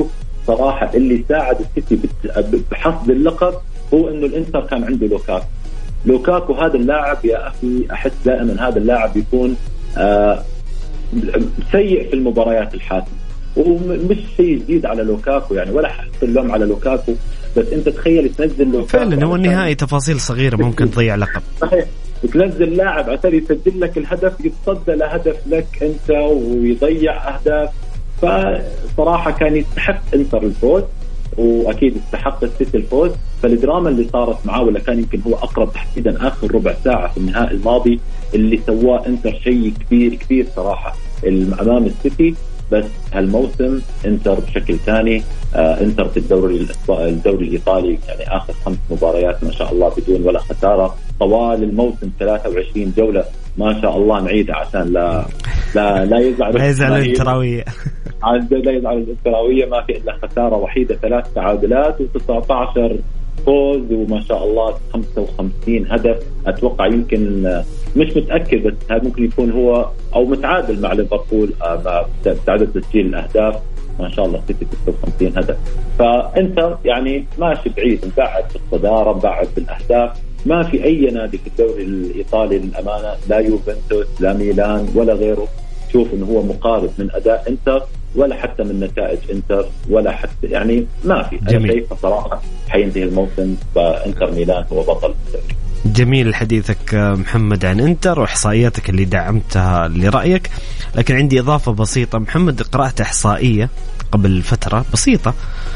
صراحة اللي ساعد السيتي بحصد اللقب هو إنه الإنتر كان عنده لوكاكو. لوكاكو هذا اللاعب يا أخي أحس دائما هذا اللاعب يكون آه سيء في المباريات الحاسمة، ومش شيء جديد على لوكاكو يعني، ولا حط اللوم على لوكاكو، بس أنت تخيل تنزل لوكاكو فعلا هو النهائي تفاصيل صغيرة ممكن تضيع لقب. صحيح، تنزل لاعب عشان يسجل لك الهدف يتصدى لهدف لك أنت ويضيع أهداف. فصراحة كان يستحق إنتر الفوز، وأكيد استحق السيتي الفوز. فالدراما اللي صارت معاه ولا كان يمكن هو أقرب تحديدا آخر ربع ساعة في النهائي الماضي اللي سواه إنتر شيء كبير كبير صراحة أمام السيتي. بس هالموسم إنتر بشكل ثاني. آه إنتر في الدوري الدوري الإيطالي يعني آخر خمس مباريات ما شاء الله بدون ولا خسارة طوال الموسم، ثلاثة وعشرين جولة ما شاء الله نعيدها عشان لا لا لا يزعل لا يزعل الانتراوية لا يزعل الانتراوية. ما في إلا خسارة وحيدة، ثلاث تعادلات وتسعة عشر فوز، وما شاء الله خمسة وخمسين هدف. أتوقع يمكن مش متأكد بس هذا ممكن يكون هو أو متعادل مع ليفربول مع تعدد تسجيل الأهداف. ما شاء الله ستة وخمسين هدف. فأنت يعني ماشي بعيد، مبعد في الصدارة، مبعد في الأهداف. ما في أي نادي في الدوري الإيطالي للأمانة، لا يوفنتوس لا ميلان ولا غيره شوف إنه هو مقارب من أداء إنتر ولا حتى من نتائج إنتر ولا حتى يعني ما في. أنا شايف صراحة حينتهي الموسم فإنتر ميلان هو بطل الدوري. جميل حديثك محمد عن إنتر وإحصائياتك اللي دعمتها لرأيك، لكن عندي إضافة بسيطة. محمد قرأت إحصائية قبل فترة بسيطة،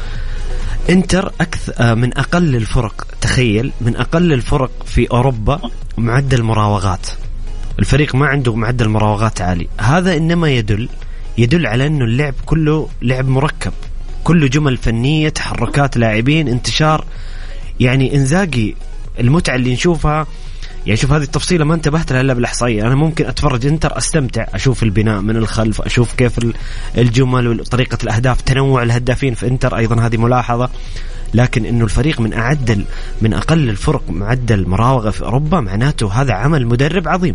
إنتر أكثر من أقل الفرق، تخيل من أقل الفرق في أوروبا معدل مراوغات. الفريق ما عنده معدل مراوغات عالي. هذا إنما يدل يدل على أنه اللعب كله لعب مركب، كله جمل فنية، تحركات لاعبين، انتشار. يعني إنزاغي المتعة اللي نشوفها، يعني شوف هذه التفصيلة ما انتبهت لها إلا بالإحصائية. أنا ممكن أتفرج إنتر أستمتع، أشوف البناء من الخلف، أشوف كيف الجمل وطريقة الأهداف، تنوع الهدافين في إنتر أيضا هذه ملاحظة. لكن إنه الفريق من أعدل من أقل الفرق معدل مراوغة في أوروبا، معناته هذا عمل مدرب عظيم.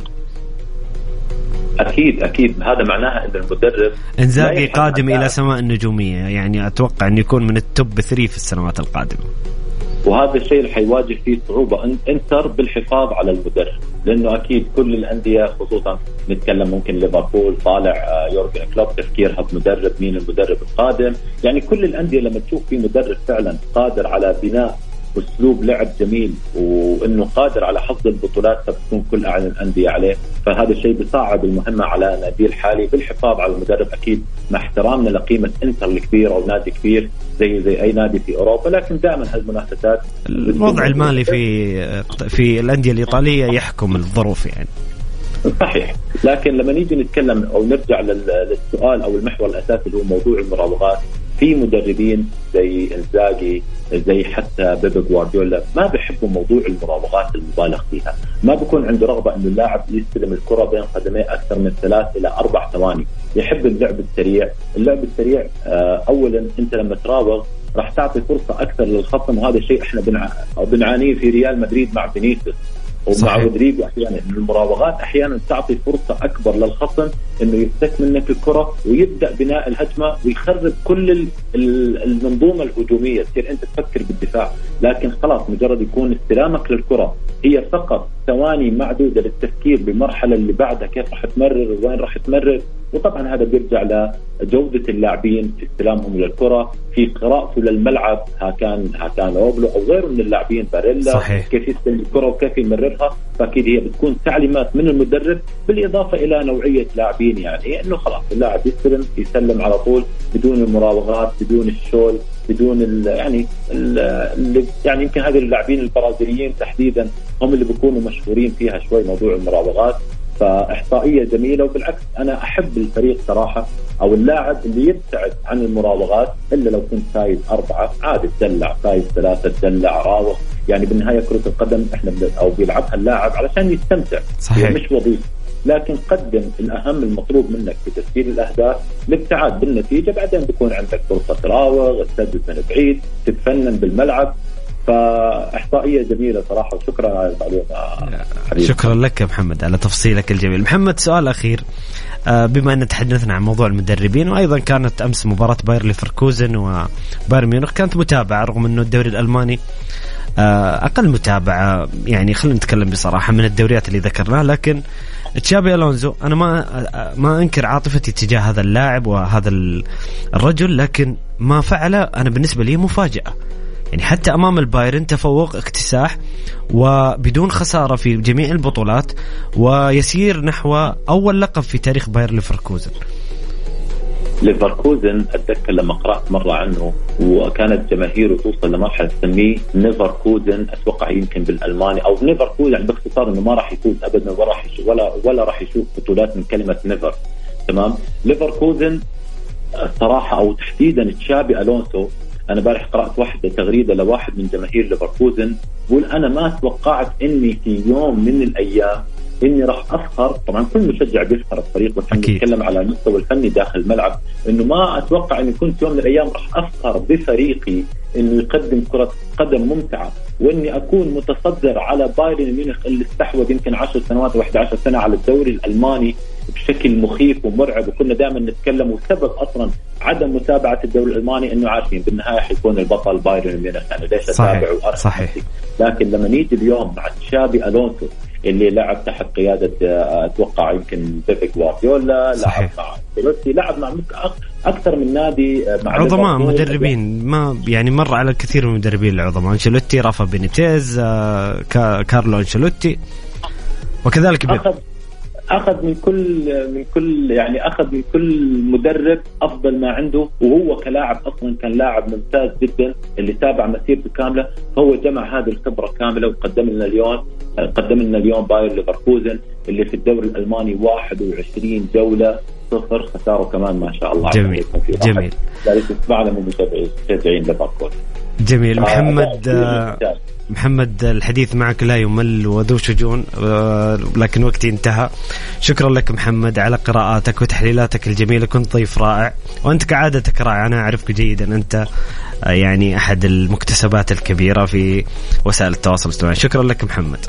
أكيد أكيد هذا معناها أن المدرب إنزاغي قادم إلى سماء النجومية، يعني أتوقع أن يكون من التوب ثري في السنوات القادمة. وهذا الشيء اللي حيواجه فيه صعوبة إنتر بالحفاظ على المدرب، لأنه أكيد كل الأندية خصوصا نتكلم ممكن ليفربول طالع يورجن كلوب تفكيرها بمدرب، مين المدرب القادم. يعني كل الأندية لما تشوف في مدرب فعلا قادر على بناء أسلوب لعب جميل وإنه قادر على حصد البطولات فبتكون كل أعين الأندية عليه. فهذا الشيء بيصعب المهمة على النادي الحالي بالحفاظ على المدرب، أكيد مع احترامنا لقيمة إنتر الكبير أو نادي كبير زي زي أي نادي في أوروبا. لكن دائما هالمنافسات الوضع المالي في في الأندية الإيطالية يحكم الظروف يعني. صحيح، لكن لما نيجي نتكلم أو نرجع للسؤال أو المحور الأساسي اللي هو موضوع المراوغات، في مدربين زي إنزاغي زي حتى بيب غوارديولا ما بيحبوا موضوع المراوغات المبالغ فيها، ما بيكون عنده رغبة إنه اللاعب يستلم الكرة بين قدميه أكثر من ثلاث إلى أربع ثواني. يحب اللعب السريع. اللعب السريع أولا أنت لما تراوغ راح تعطي فرصة أكثر للخصم، وهذا الشيء إحنا بنعانيه في ريال مدريد مع فينيسيوس ومع رودريجو. أحيانا المراوغات أحيانا تعطي فرصة أكبر للخصم إنه يفتك منك الكرة ويبدأ بناء الهجمة ويخرب كل المنظومة الهجومية. تصير أنت تفكر بالدفاع، لكن خلاص مجرد يكون استلامك للكرة هي فقط ثواني معدودة للتفكير بالمرحلة اللي بعدها كيف راح تمرر وين راح تمرر. وطبعا هذا بيرجع لجودة اللاعبين في استلامهم للكرة، في قراءته للملعب، ها كان ها كان أوبلو أو غيره من اللاعبين، باريلا صحيح. كيف يستلم الكرة وكيف يمررها. فأكيد هي بتكون تعليمات من المدرب بالإضافة إلى نوعية لاعبين، يعني إنه خلاص اللاعب يستلم يسلم على طول بدون المراوغات بدون الشول بدون ال يعني ال يعني يمكن هذه اللاعبين البرازيليين تحديدا هم اللي بيكونوا مشهورين فيها شوي موضوع المراوغات. فإحصائية جميلة، وبالعكس أنا أحب الفريق صراحة أو اللاعب اللي يبتعد عن المراوغات، إلا لو كنت فايز أربعة عادي تدلع، فايز ثلاثة تدلع، راوغ. يعني بالنهاية كرة القدم إحنا أو بيلعبها اللاعب علشان يستمتع، صحيح. مش وظيفة. لكن قدم الأهم المطلوب منك في تسجيل الأهداف، الابتعاد بالنتيجة بعدين بيكون عندك فرصة تراوغ، تسدد من بعيد، تتفنن بالملعب. فإحصائية جميلة صراحة، وشكرا على المعلومة. شكرا لك يا محمد على تفصيلك الجميل. محمد سؤال أخير، بما أن تحدثنا عن موضوع المدربين، وأيضا كانت أمس مباراة باير ليفركوزن وبايرن ميونخ كانت متابعة رغم أنه الدوري الألماني أقل متابعة، يعني خلينا نتكلم بصراحة من الدوريات اللي ذكرناها، لكن تشابي ألونزو أنا ما ما أنكر عاطفتي تجاه هذا اللاعب وهذا الرجل، لكن ما فعله أنا بالنسبة لي مفاجأة. يعني حتى أمام البايرن تفوق اكتساح وبدون خسارة في جميع البطولات، ويسير نحو أول لقب في تاريخ باير ليفركوزن. ليفركوزن أتذكر لما قرأت مرة عنه وكانت جماهيره توصل لمرحلة تسميه نيفركوزن، أتوقع يمكن بالألماني أو نيفركوزن، يعني باختصار إنه ما راح يفوز أبدا ولا راح يشوف ولا ولا راح يشوف بطولات من كلمة نيفر. تمام. ليفركوزن الصراحة أو تحديدا تشابي ألونسو، أنا بارح قرأت واحدة تغريدة لواحد من جماهير ليفركوزن بقول أنا ما توقعت إني في يوم من الأيام إني راح أفخر. طبعا كل مشجع بيفخر الفريق، بس نتكلم على المستوى الفني داخل الملعب، إنه ما أتوقع إني كنت يوم من الأيام راح أفخر بفريقي إنه يقدم كرة قدم ممتعة، وإني أكون متصدر على بايرن ميونخ اللي استحوذ يمكن عشر سنوات وإحدى عشرة سنة على الدوري الألماني بشكل مخيف ومرعب. وكنا دائما نتكلم، وسبب أصلا عدم متابعة الدوري الألماني إنه عارفين بالنهاية حيكون البطل بايرن ميونخ، يعني ليش أتابع وأرى. صحيح. لكن لما نيجي اليوم مع تشابي ألونسو اللي لعب تحت قيادة أتوقع يمكن بيب جوارديولا، لعب مع سلوتي، لعب مع أكثر من نادي مع عظماء مدربين، ما يعني مر على الكثير من المدربين العظماء، أنشيلوتي، رافا بينيتيز، كارلو أنشيلوتي، وكذلك أخذ أخذ من كل من كل يعني أخذ من كل مدرب أفضل ما عنده، وهو كلاعب أصلا كان لاعب ممتاز جدا اللي تابع مسيرته كاملة، فهو جمع هذه الخبرة كاملة وقدم لنا اليوم قدم لنا اليوم باير ليفركوزن اللي في الدوري الألماني واحد وعشرين جولة صفر خسارة كمان ما شاء الله. جميل جميل. لا تسمعنا من متابعين ليفركوزن. جميل. محمد آه محمد الحديث معك لا يمل وذو شجون، لكن وقتي انتهى. شكرا لك محمد على قراءاتك وتحليلاتك الجميلة، كنت ضيف رائع، وأنت كعادتك رائع، أنا أعرفك جيدا، أنت يعني أحد المكتسبات الكبيرة في وسائل التواصل الاجتماعي. شكرا لك محمد.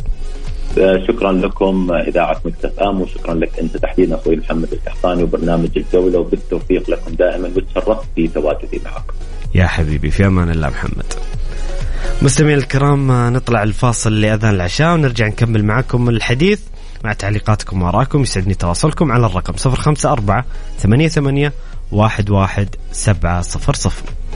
شكرا لكم إذاعة مكتف آم، وشكرا لك أنت تحديدا أخوي محمد القحطاني وبرنامج الجولة، وبالتوفيق لكم دائما، وتشرفت في تواجدي معكم يا حبيبي. في أمان الله محمد. مستمعين الكرام، نطلع الفاصل لأذان العشاء ونرجع نكمل معكم الحديث مع تعليقاتكم وراكم. يسعدني تواصلكم على الرقم صفر خمسة أربعة ثمانية ثمانية واحد واحد سبعة صفر صفر.